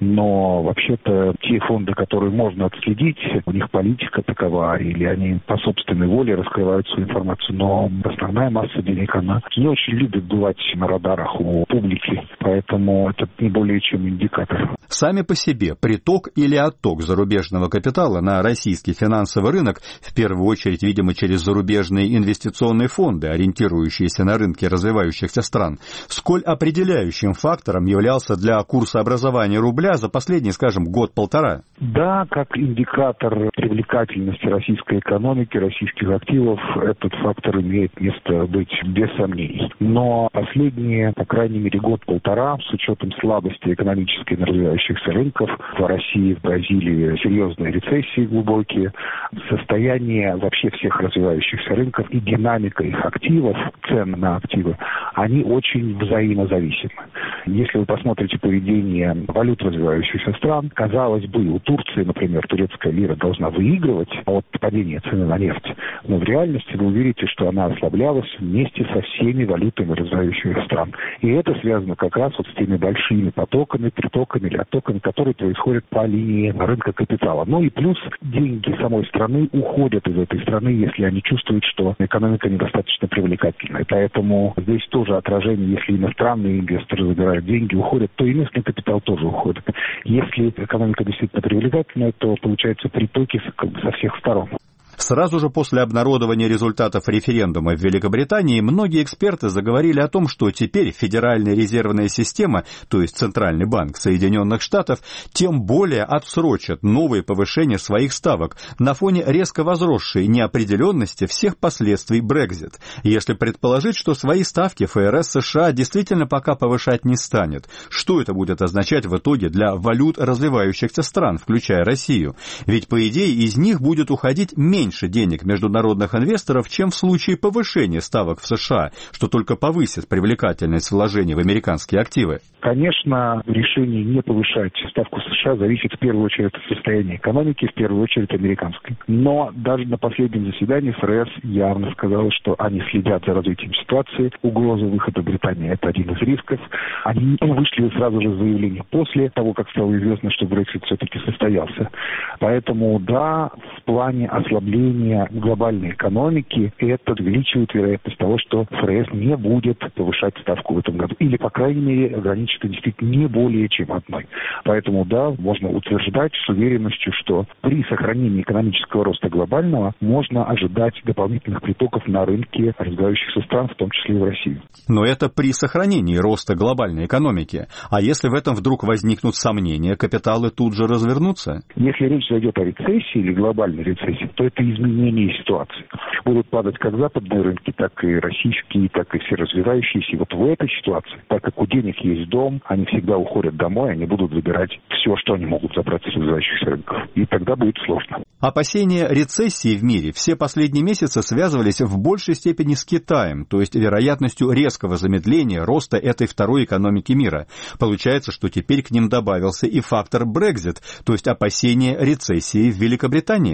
но вообще-то те фонды, которые можно отследить, у них политика такова, или они по собственной воле раскрывают свою информацию, но основная масса денег, она не очень любит бывать на радарах у публики, поэтому это не более чем индикатор. Сами по себе приток или отток зарубежного капитала на российский финансовый рынок, в первую очередь, видимо, через зарубежные инвестиционные фонды, ориентирующиеся на рынки развивающихся стран, сколь определяющим фактором являлся для курсообразования рубля за последний, скажем, год-полтора? Да, как индикатор привлекательности российской экономики, российских активов, этот фактор имеет место быть без сомнений. Но последние, по крайней мере, год-полтора, с учетом слабости экономической на развивающихся рынков, в России, в Бразилии серьезные рецессии глубокие, состояние вообще всех развивающихся рынков и динамика их активов, цен на активы, они очень взаимозависимы. Если вы посмотрите поведение валют развивающихся стран, казалось бы, у Турции, например, турецкая лира должна выигрывать от падения цены на нефть, но в реальности вы увидите, что она ослаблялась вместе со всеми валютами развивающихся стран. И это связано как раз вот с теми большими потоками, притоками или оттоками, которые происходят по линии рынка капитала. Ну и плюс деньги самой страны уходят из этой страны, если они чувствуют, что экономика недостаточно привлекательная. Поэтому здесь тоже отражение, если иностранные инвесторы забирают деньги, уходят, то и местный капитал тоже уходит. Если экономика действительно привлекательная, то получаются притоки как бы со всех сторон. Сразу же после обнародования результатов референдума в Великобритании многие эксперты заговорили о том, что теперь Федеральная резервная система, то есть Центральный банк Соединенных Штатов, тем более отсрочит новые повышения своих ставок на фоне резко возросшей неопределенности всех последствий Брексит. Если предположить, что свои ставки ФРС США действительно пока повышать не станет, что это будет означать в итоге для валют развивающихся стран, включая Россию? Ведь, по идее, из них будет уходить меньше меньше денег международных инвесторов, чем в случае повышения ставок в США, что только повысит привлекательность вложений в американские активы. Конечно, решение не повышать ставку США зависит в первую очередь от состояния экономики, в первую очередь американской. Но даже на последнем заседании ФРС явно сказала, что они следят за развитием ситуации. Угроза выхода Британии – это один из рисков. Они вышли сразу же с заявлением после того, как стало известно, что Брексит все-таки состоялся. Поэтому, да, в плане ослабления глобальной экономики это увеличивает вероятность того, что ФРС не будет повышать ставку в этом году. Или, по крайней мере, ограничит действительно не более чем одной. Поэтому, да, можно утверждать с уверенностью, что при сохранении экономического роста глобального можно ожидать дополнительных притоков на рынке развивающихся стран, в том числе и в Россию. Но это при сохранении роста глобальной экономики. А если в этом вдруг возникнут сомнения, капиталы тут же развернутся? Если речь зайдет о рецессии или глобальной рецессии, то это изменение ситуации. Будут падать как западные рынки, так и российские, так и все развивающиеся. И вот в этой ситуации, так как у денег есть дом, они всегда уходят домой, они будут забирать все, что они могут забрать с развивающихся рынков. И тогда будет сложно. Опасения рецессии в мире все последние месяцы связывались в большей степени с Китаем, то есть вероятностью резкого замедления роста этой второй экономики мира. Получается, что теперь к ним добавился и фактор Брексит, то есть опасения рецессии в Великобритании.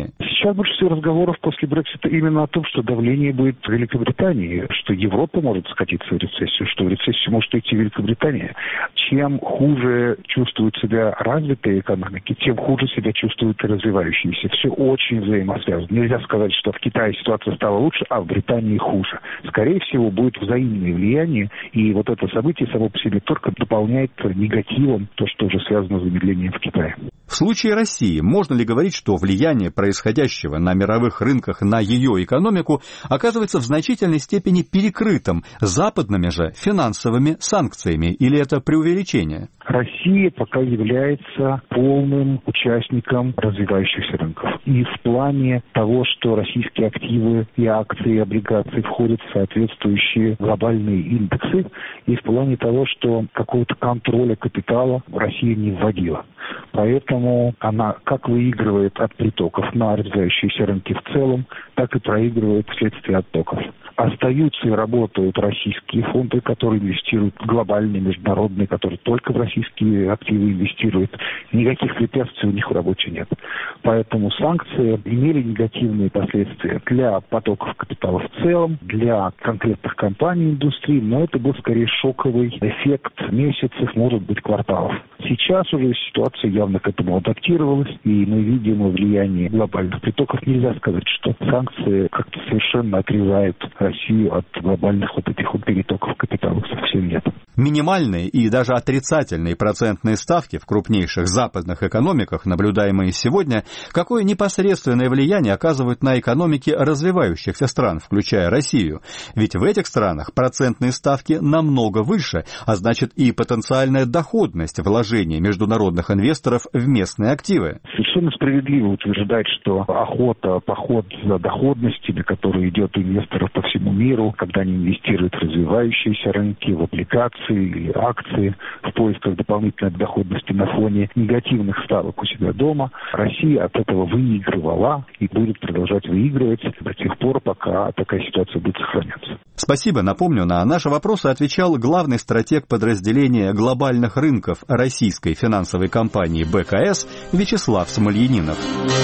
Сейчас больше всего разговоров после Брексита именно о том, что давление будет в Великобритании, что Европа может скатиться в рецессию, что в рецессию может идти Великобритания. Чем хуже чувствуют себя развитые экономики, тем хуже себя чувствуют и развивающиеся. Все очень взаимосвязано. Нельзя сказать, что в Китае ситуация стала лучше, а в Британии хуже. Скорее всего, будет взаимное влияние, и вот это событие само по себе только дополняет негативом то, что уже связано с замедлением в Китае. В случае России можно ли говорить, что влияние происходящего на мировых рынках на ее экономику оказывается в значительной степени перекрытым западными же финансовыми санкциями, или это преувеличение? Россия пока является полным участником развивающихся рынков. И в плане того, что российские активы и акции, и облигации входят в соответствующие глобальные индексы, и в плане того, что какого-то контроля капитала Россия не вводила. Поэтому она как выигрывает от притоков на развивающиеся рынки в целом, так и проигрывает вследствие оттоков. Остаются и работают российские фонды, которые инвестируют глобальные, международные, которые только в российские активы инвестируют. Никаких препятствий у них в работе нет. Поэтому санкции имели негативные последствия для потоков капитала в целом, для конкретных компаний индустрии, но это был скорее шоковый эффект месяцев, может быть, кварталов. Сейчас уже ситуация явно к этому адаптировалась, и мы видим влияние глобальных притоков. Нельзя сказать, что санкции как-то совершенно отрезают Россию от глобальных вот этих вот перетоков капитала. Совсем нет. Минимальные и даже отрицательные процентные ставки в крупнейших западных экономиках, наблюдаемые сегодня, какое непосредственное влияние оказывают на экономики развивающихся стран, включая Россию? Ведь в этих странах процентные ставки намного выше, а значит и потенциальная доходность вложений международных инвесторов в местные активы. Совершенно справедливо утверждать, что охота, поход за доходностями, который идет у инвесторов по всему миру, когда они инвестируют в развивающиеся рынки, в облигации или акции, в поисках дополнительной доходности на фоне негативных ставок у себя дома, Россия от этого выигрывала и будет продолжать выигрывать до тех пор, пока такая ситуация будет сохраняться. Спасибо. Напомню, на наши вопросы отвечал главный стратег подразделения глобальных рынков российской финансовой компании бэ ка эс Вячеслав Смольянинов.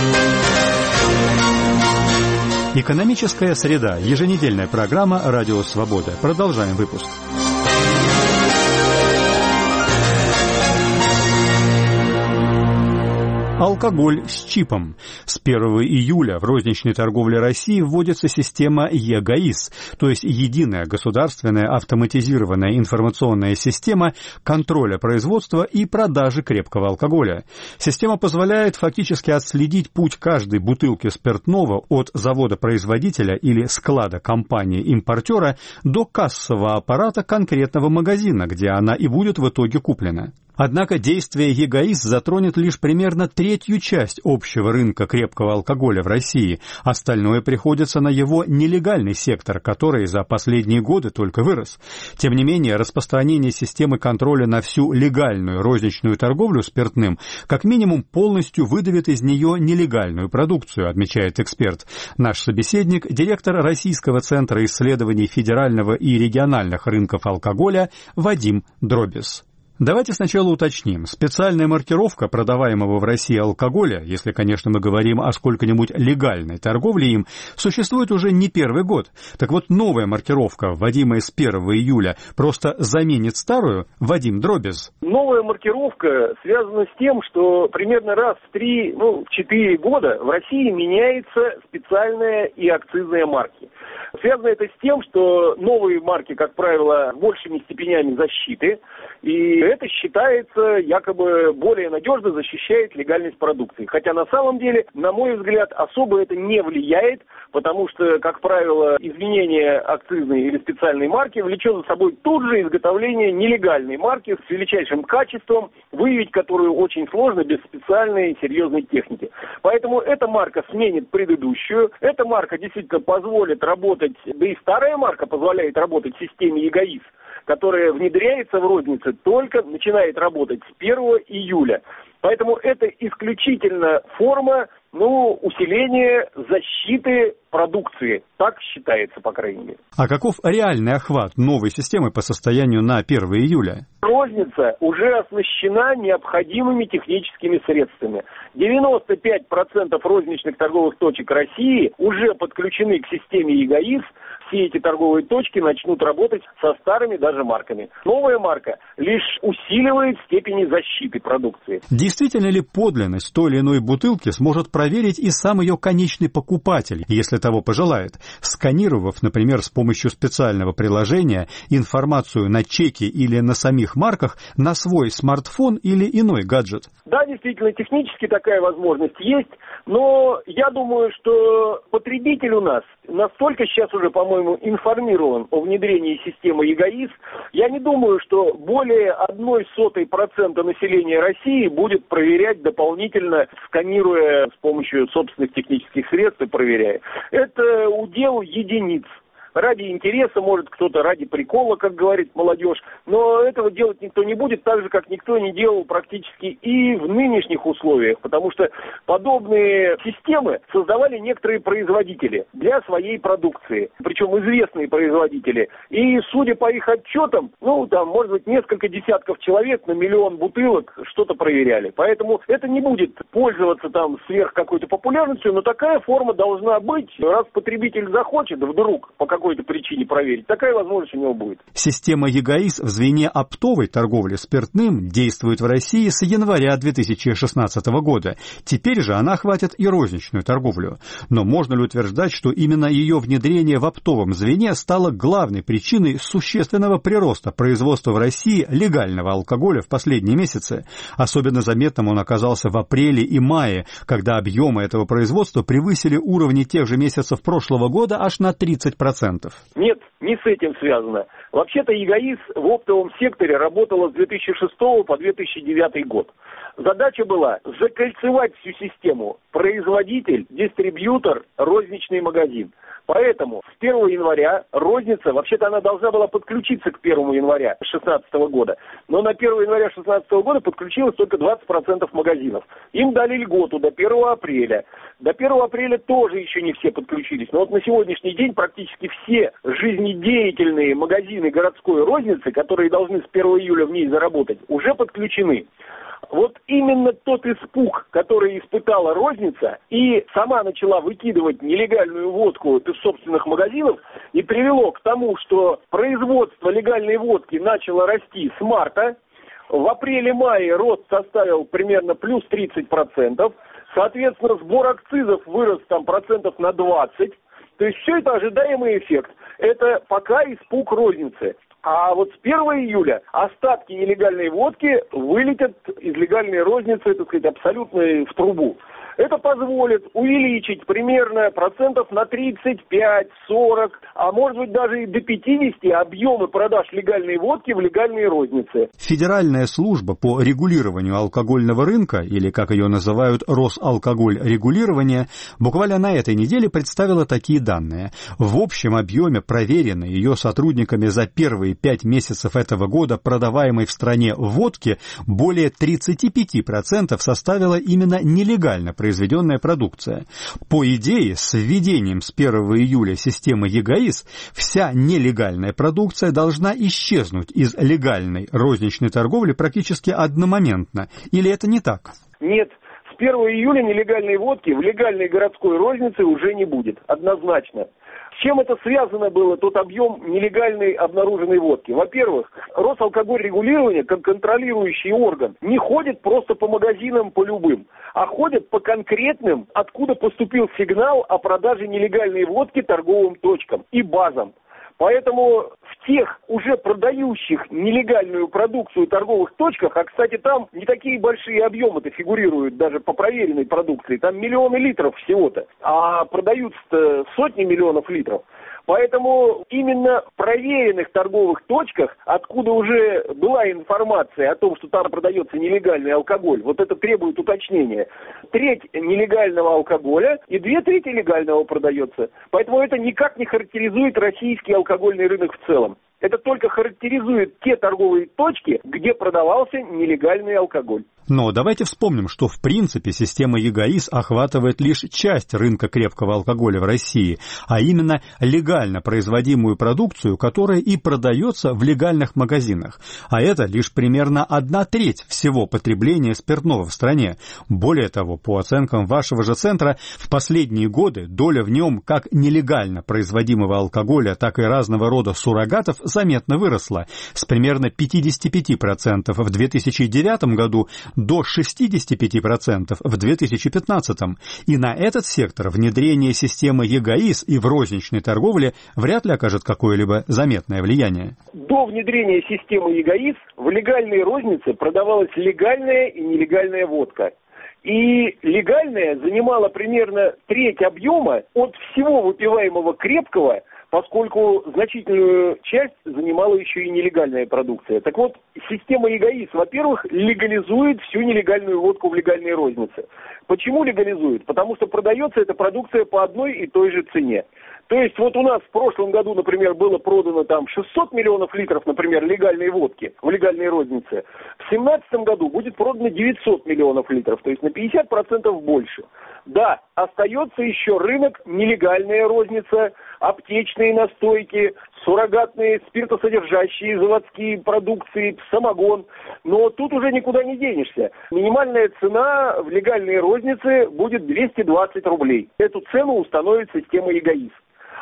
Экономическая среда. Еженедельная программа «Радио Свобода». Продолжаем выпуск. Алкоголь с чипом. С первого июля в розничной торговле России вводится система е га-ис, то есть единая государственная автоматизированная информационная система контроля производства и продажи крепкого алкоголя. Система позволяет фактически отследить путь каждой бутылки спиртного от завода-производителя или склада компании-импортера до кассового аппарата конкретного магазина, где она и будет в итоге куплена. Однако действие е га-ис затронет лишь примерно третью часть общего рынка крепкого алкоголя в России. Остальное приходится на его нелегальный сектор, который за последние годы только вырос. Тем не менее, распространение системы контроля на всю легальную розничную торговлю спиртным как минимум полностью выдавит из нее нелегальную продукцию, отмечает эксперт. Наш собеседник, директор Российского центра исследований федерального и региональных рынков алкоголя Вадим Дробис. Давайте сначала уточним. Специальная маркировка продаваемого в России алкоголя, если, конечно, мы говорим о сколько-нибудь легальной торговле им, существует уже не первый год. Так вот, новая маркировка, вводимая с первого июля, просто заменит старую? Вадим Дробис. Новая маркировка связана с тем, что примерно раз в три, ну, в четыре года в России меняется специальная и акцизная марки. Связано это с тем, что новые марки, как правило, большими степенями защиты, и это считается якобы более надежно защищает легальность продукции. Хотя на самом деле, на мой взгляд, особо это не влияет, потому что, как правило, изменение акцизной или специальной марки влечет за собой тут же изготовление нелегальной марки с величайшим качеством, выявить которую очень сложно без специальной серьезной техники. Поэтому эта марка сменит предыдущую, эта марка действительно позволит работать, да и старая марка позволяет работать в системе е га-ис, которая внедряется в рознице, только начинает работать с первого июля. Поэтому это исключительно форма ну, усиление защиты продукции. Так считается, по крайней мере. А каков реальный охват новой системы по состоянию на первое июля? Розница уже оснащена необходимыми техническими средствами. девяносто пять процентов розничных торговых точек России уже подключены к системе ЕГАИС. Все эти торговые точки начнут работать со старыми даже марками. Новая марка лишь усиливает степени защиты продукции. Действительно ли подлинность той или иной бутылки сможет проверить и сам ее конечный покупатель, если того пожелает, сканировав, например, с помощью специального приложения информацию на чеке или на самих марках на свой смартфон или иной гаджет? Да, действительно, технически такая возможность есть, но я думаю, что потребитель у нас настолько сейчас уже, по-моему, информирован о внедрении системы ЕГАИС, я не думаю, что более одной сотой процента населения России будет проверять дополнительно, сканируя с помощью собственных технических средств и проверяя. Это удел единиц. Ради интереса, может, кто-то ради прикола, как говорит молодежь, но этого делать никто не будет, так же, как никто не делал практически и в нынешних условиях, потому что подобные системы создавали некоторые производители для своей продукции, причем известные производители, и, судя по их отчетам, ну, там, может быть, несколько десятков человек на миллион бутылок что-то проверяли, поэтому это не будет пользоваться там сверх какой-то популярностью, но такая форма должна быть, раз потребитель захочет вдруг по какой-то причине проверить, такая возможность у него будет. Система ЕГАИС в звене оптовой торговли спиртным действует в России с января две тысячи шестнадцатого года. Теперь же она охватит и розничную торговлю. Но можно ли утверждать, что именно ее внедрение в оптовом звене стало главной причиной существенного прироста производства в России легального алкоголя в последние месяцы? Особенно заметным он оказался в апреле и мае, когда объемы этого производства превысили уровни тех же месяцев прошлого года аж на тридцать процентов. Нет, не с этим связано. Вообще-то ЕГАИС в оптовом секторе работала с две тысячи шестого по две тысячи девятый год. Задача была закольцевать всю систему: производитель, дистрибьютор, розничный магазин. Поэтому с первого января розница, вообще-то она должна была подключиться к первому января две тысячи шестнадцатого года, но на первого января две тысячи шестнадцатого года подключилось только двадцать процентов магазинов. Им дали льготу до первого апреля. До первого апреля тоже еще не все подключились, но вот на сегодняшний день практически все жизнедеятельные магазины городской розницы, которые должны с первого июля в ней заработать, уже подключены. Вот именно тот испуг, который испытала розница и сама начала выкидывать нелегальную водку из собственных магазинов, и привело к тому, что производство легальной водки начало расти с марта. В апреле-мае рост составил примерно плюс тридцать процентов. Соответственно, сбор акцизов вырос там процентов на двадцать. То есть все это ожидаемый эффект. Это пока испуг розницы. А вот с первого июля остатки нелегальной водки вылетят из легальной розницы, так сказать, абсолютно в трубу. Это позволит увеличить примерно процентов на тридцать пять - сорок, а может быть даже и до пятидесяти объемы продаж легальной водки в легальной рознице. Федеральная служба по регулированию алкогольного рынка, или как ее называют Росалкогольрегулирование, буквально на этой неделе представила такие данные. В общем объеме проверенной ее сотрудниками за первые пять месяцев этого года продаваемой в стране водки более тридцать пять процентов составила именно нелегально произведенная продукция. По идее, с введением с первого июля системы ЕГАИС вся нелегальная продукция должна исчезнуть из легальной розничной торговли практически одномоментно. Или это не так? Нет. С первого июля нелегальной водки в легальной городской рознице уже не будет. Однозначно. С чем это связано было, тот объем нелегальной обнаруженной водки? Во-первых, Росалкогольрегулирование, как контролирующий орган, не ходит просто по магазинам по любым, а ходит по конкретным, откуда поступил сигнал о продаже нелегальной водки торговым точкам и базам. Поэтому в тех уже продающих нелегальную продукцию торговых точках, а, кстати, там не такие большие объемы-то фигурируют даже по проверенной продукции, там миллионы литров всего-то, а продаются сотни миллионов литров. Поэтому именно в проверенных торговых точках, откуда уже была информация о том, что там продается нелегальный алкоголь, вот это требует уточнения. Треть нелегального алкоголя и две трети легального продается. Поэтому это никак не характеризует российский алкогольный рынок в целом. Это только характеризует те торговые точки, где продавался нелегальный алкоголь. Но давайте вспомним, что в принципе система ЕГАИС охватывает лишь часть рынка крепкого алкоголя в России, а именно легально производимую продукцию, которая и продается в легальных магазинах. А это лишь примерно одна треть всего потребления спиртного в стране. Более того, по оценкам вашего же центра, в последние годы доля в нем как нелегально производимого алкоголя, так и разного рода суррогатов заметно выросла с примерно пятьдесят пять процентов в две тысячи девятом году до шестьдесят пять процентов в две тысячи пятнадцатом. И на этот сектор внедрение системы ЕГАИС и в розничной торговле вряд ли окажет какое-либо заметное влияние. До внедрения системы ЕГАИС в легальной рознице продавалась легальная и нелегальная водка. И легальная занимала примерно треть объема от всего выпиваемого крепкого, поскольку значительную часть занимала еще и нелегальная продукция. Так вот, система ЕГАИС, во-первых, легализует всю нелегальную водку в легальной рознице. Почему легализует? Потому что продается эта продукция по одной и той же цене. То есть вот у нас в прошлом году, например, было продано там шестьсот миллионов литров, например, легальной водки в легальной рознице. В две тысячи семнадцатом году будет продано девятьсот миллионов литров, то есть на пятьдесят процентов больше. Да, остается еще рынок нелегальная розница, аптечные настойки, суррогатные спиртосодержащие заводские продукции, самогон. Но тут уже никуда не денешься. Минимальная цена в легальной рознице будет двести двадцать рублей. Эту цену установит система ЕГАИС.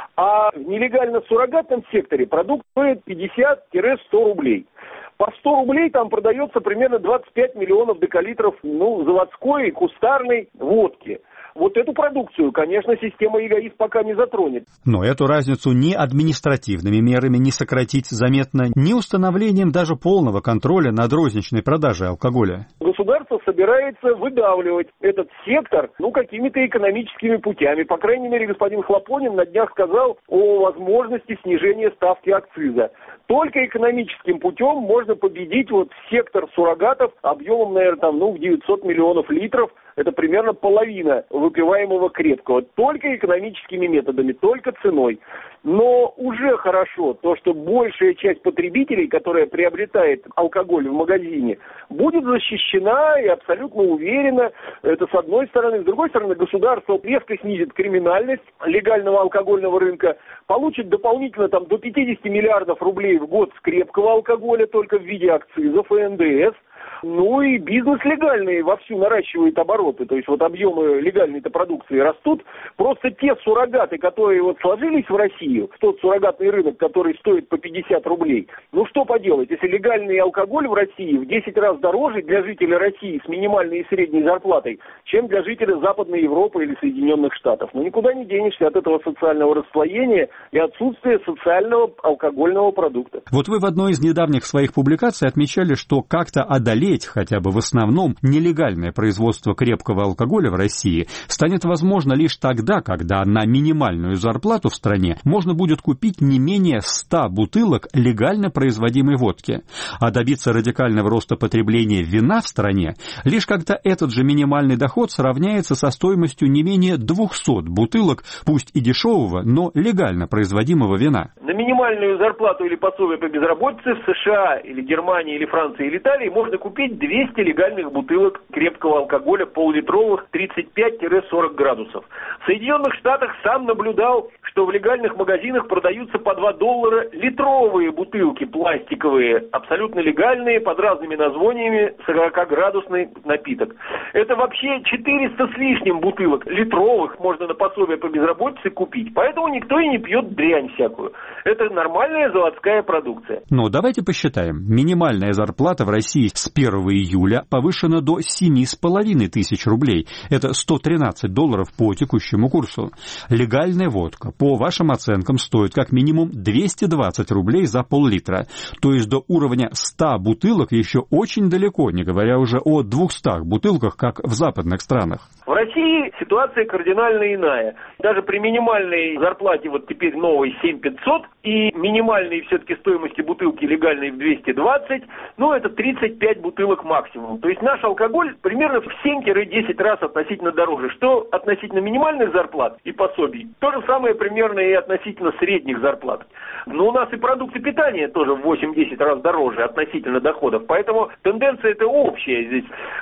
А в нелегально-суррогатном секторе продукт стоит пятьдесят - сто рублей. По сто рублей там продается примерно двадцать пять миллионов декалитров ну, заводской и кустарной водки. Вот эту продукцию, конечно, система ЕГАИС пока не затронет. Но эту разницу ни административными мерами не сократить заметно, ни установлением даже полного контроля над розничной продажей алкоголя. Государство собирается выдавливать этот сектор ну, какими-то экономическими путями. По крайней мере, господин Хлопонин на днях сказал о возможности снижения ставки акциза. Только экономическим путем можно победить вот сектор суррогатов объемом, наверное, там, ну, в девятьсот миллионов литров. Это примерно половина выпиваемого крепкого. Только экономическими методами, только ценой. Но уже хорошо то, что большая часть потребителей, которая приобретает алкоголь в магазине, будет защищена и абсолютно уверена. Это с одной стороны. С другой стороны, государство резко снизит криминальность легального алкогольного рынка, получит дополнительно там, до пятьдесят миллиардов рублей в год с крепкого алкоголя только в виде акцизов и эн дэ эс. Ну и бизнес легальный вовсю наращивает обороты, то есть вот объемы легальной-то продукции растут. Просто те суррогаты, которые вот сложились в Россию, тот суррогатный рынок, который стоит по пятьдесят рублей, ну что поделать, если легальный алкоголь в России в десять раз дороже для жителей России с минимальной и средней зарплатой, чем для жителей Западной Европы или Соединенных Штатов. Ну никуда не денешься от этого социального расслоения и отсутствия социального алкогольного продукта. Вот вы в одной из недавних своих публикаций отмечали, что как-то одолеть хотя бы в основном нелегальное производство крепкого алкоголя в России станет возможно лишь тогда, когда на минимальную зарплату в стране можно будет купить не менее ста бутылок легально производимой водки. А добиться радикального роста потребления вина в стране лишь когда этот же минимальный доход сравняется со стоимостью не менее двухсот бутылок, пусть и дешевого, но легально производимого вина. На минимальную зарплату или пособие по безработице в США или Германии или Франции или Италии можно купить двести легальных бутылок крепкого алкоголя полулитровых тридцать пять - сорок градусов. В Соединенных Штатах сам наблюдал, что в легальных магазинах продаются по два доллара литровые бутылки пластиковые, абсолютно легальные, под разными названиями, сорокаградусный напиток. Это вообще четыреста с лишним бутылок литровых можно на пособие по безработице купить. Поэтому никто и не пьет дрянь всякую. Это нормальная заводская продукция. Но давайте посчитаем. Минимальная зарплата в России с первого июля повышена до семи с половиной тысяч рублей. Это сто тринадцать долларов по текущему курсу. Легальная водка, по вашим оценкам, стоит как минимум двести двадцать рублей за пол-литра. То есть до уровня ста бутылок еще очень далеко, не говоря уже о двухстах бутылках, как в западных странах. В России ситуация кардинально иная. Даже при минимальной зарплате, вот теперь новой семь тысяч пятьсот, и минимальной все-таки стоимости бутылки легальной в двести двадцать, ну это тридцать пять бутылок максимум. То есть наш алкоголь примерно в семь - десять раз относительно дороже. Что относительно минимальных зарплат и пособий, то же самое примерно и относительно средних зарплат. Но у нас и продукты питания тоже в восемь - десять раз дороже относительно доходов. Поэтому тенденция это общая здесь.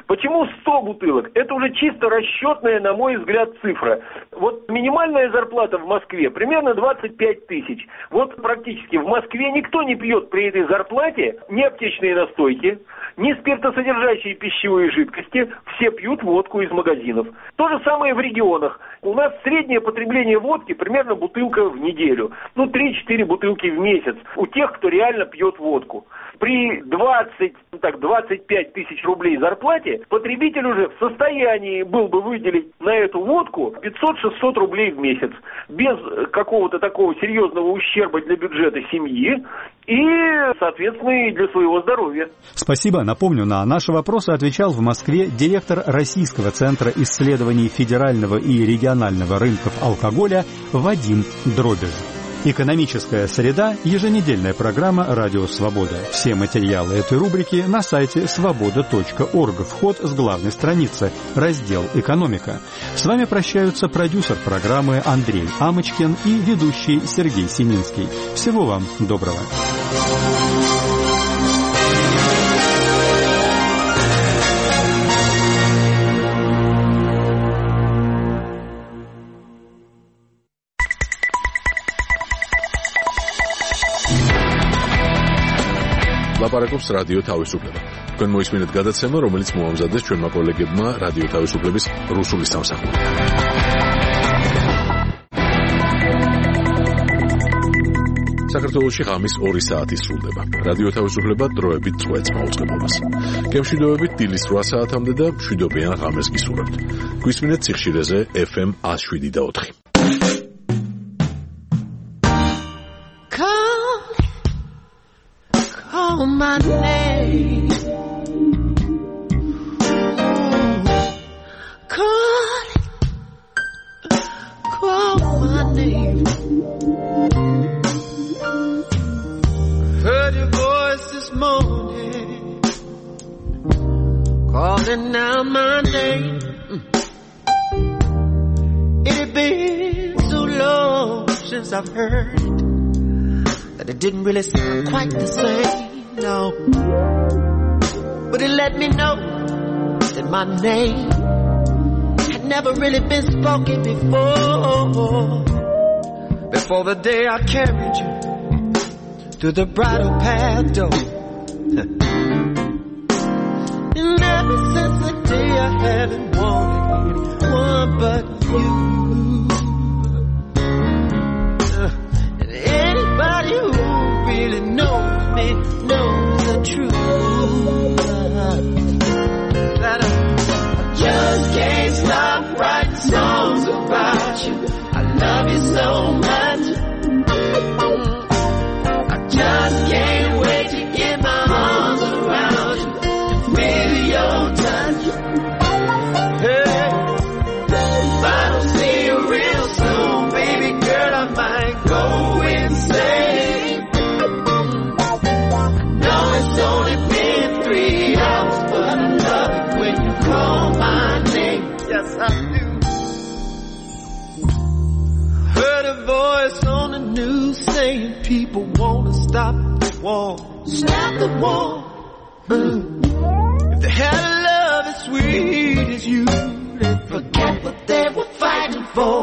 Почему сто бутылок? Это уже чисто расчетная, на мой взгляд, цифра. Вот минимальная зарплата в Москве примерно двадцать пять тысяч. Вот практически в Москве никто не пьет при этой зарплате ни аптечные настойки, ни спиртосодержащие пищевые жидкости. Все пьют водку из магазинов. То же самое в регионах. У нас среднее потребление водки примерно бутылка в неделю. Ну, три-четыре бутылки в месяц у тех, кто реально пьет водку. При двадцати, так, двадцати пяти тысяч рублей зарплате потребитель уже в состоянии был бы выделить на эту водку пятьсот-шестьсот рублей в месяц. Без какого-то такого серьезного ущерба для бюджета семьи и, соответственно, и для своего здоровья. Спасибо. Напомню, на наши вопросы отвечал в Москве директор Российского центра исследований федерального и регионального рынков алкоголя Вадим Дробежев. «Экономическая среда» – еженедельная программа «Радио Свобода». Все материалы этой рубрики на сайте свобода точка орг. Вход с главной страницы, раздел «Экономика». С вами прощаются продюсер программы Андрей Амочкин и ведущий Сергей Семинский. Всего вам доброго. ლაპარაკობს რადიო თავისუფლება. თქვენ მოისმინეთ გადაცემა, რომელიც მოამზადეს ჩვენმა კოლეგებმა რადიო თავისუფლების რუსული სამსახური. საქართველოში ღამის ორი საათი სრულდება. რადიო თავისუფლება დროებით წვეთს მაუწყებლობას. გემშვიდობებით დილის რვა საათამდე და მშვიდობიან ღამეს გისურვებთ. გვისმინეთ სიხშირეზე ეფ ემ one oh seven point four. Call my name. Call it. Call my name. Heard your voice this morning, calling out my name. It had been so long since I've heard that it didn't really sound quite the same. No, but it let me know that my name had never really been spoken before. Before the day I carried you through the bridal path door. And ever since the day I haven't wanted anyone but you. Uh, and anybody who really knows me knows the truth, that I just can't stop writing songs about you. I love you so much. I just can't wait to get my arms around you, feel your touch. Hey, if I don't see you real soon, baby girl, I might go insane. It's only been three hours, but I love it when you call my name. Yes, I do. Heard a voice on the news saying people want to stop the war. Stop the war. Mm. If they had a love as sweet as you, they'd forget what they were fighting for.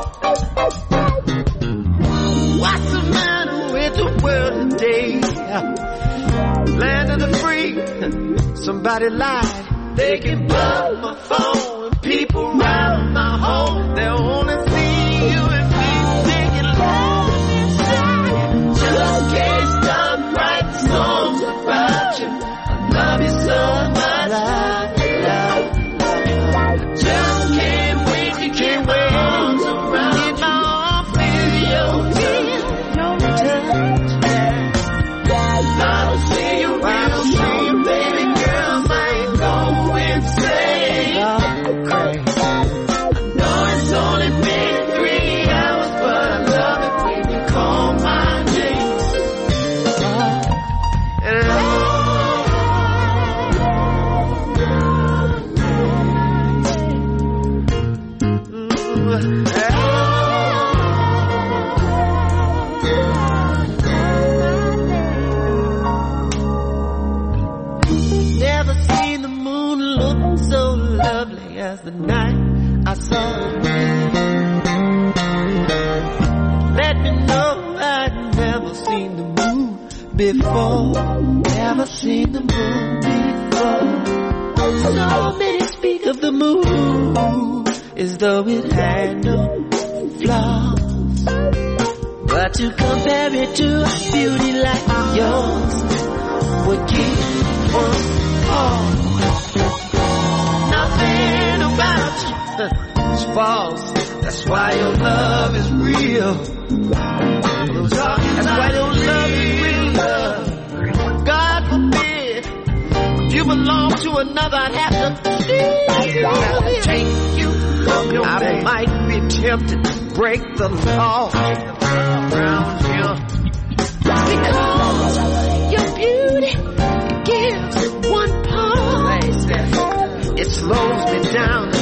What's the matter with the world today? Land of the free, somebody lied. They can blow my phone and people round my home. They'll only see you and me making love inside. Just can't stop writing songs about you. I love you so much. Love, love, love. Just can't wait to get my arms around you. Get my arm, feel your touch. I don't see you real soon, baby girl, I might go insane. Oh, crazy. so lovely as the night I saw it. Let me know I'd never seen the moon before. Never seen the moon before. So many speak of the moon as though it had no flaws, but to compare it to a beauty like yours would give one pause. Nothing about you is false. That's why your love is real. That's why your love is real love. God forbid you belong to another, I'd have to take you. I might be tempted to break the law around here, because your beauty gives one pause. It slows me down.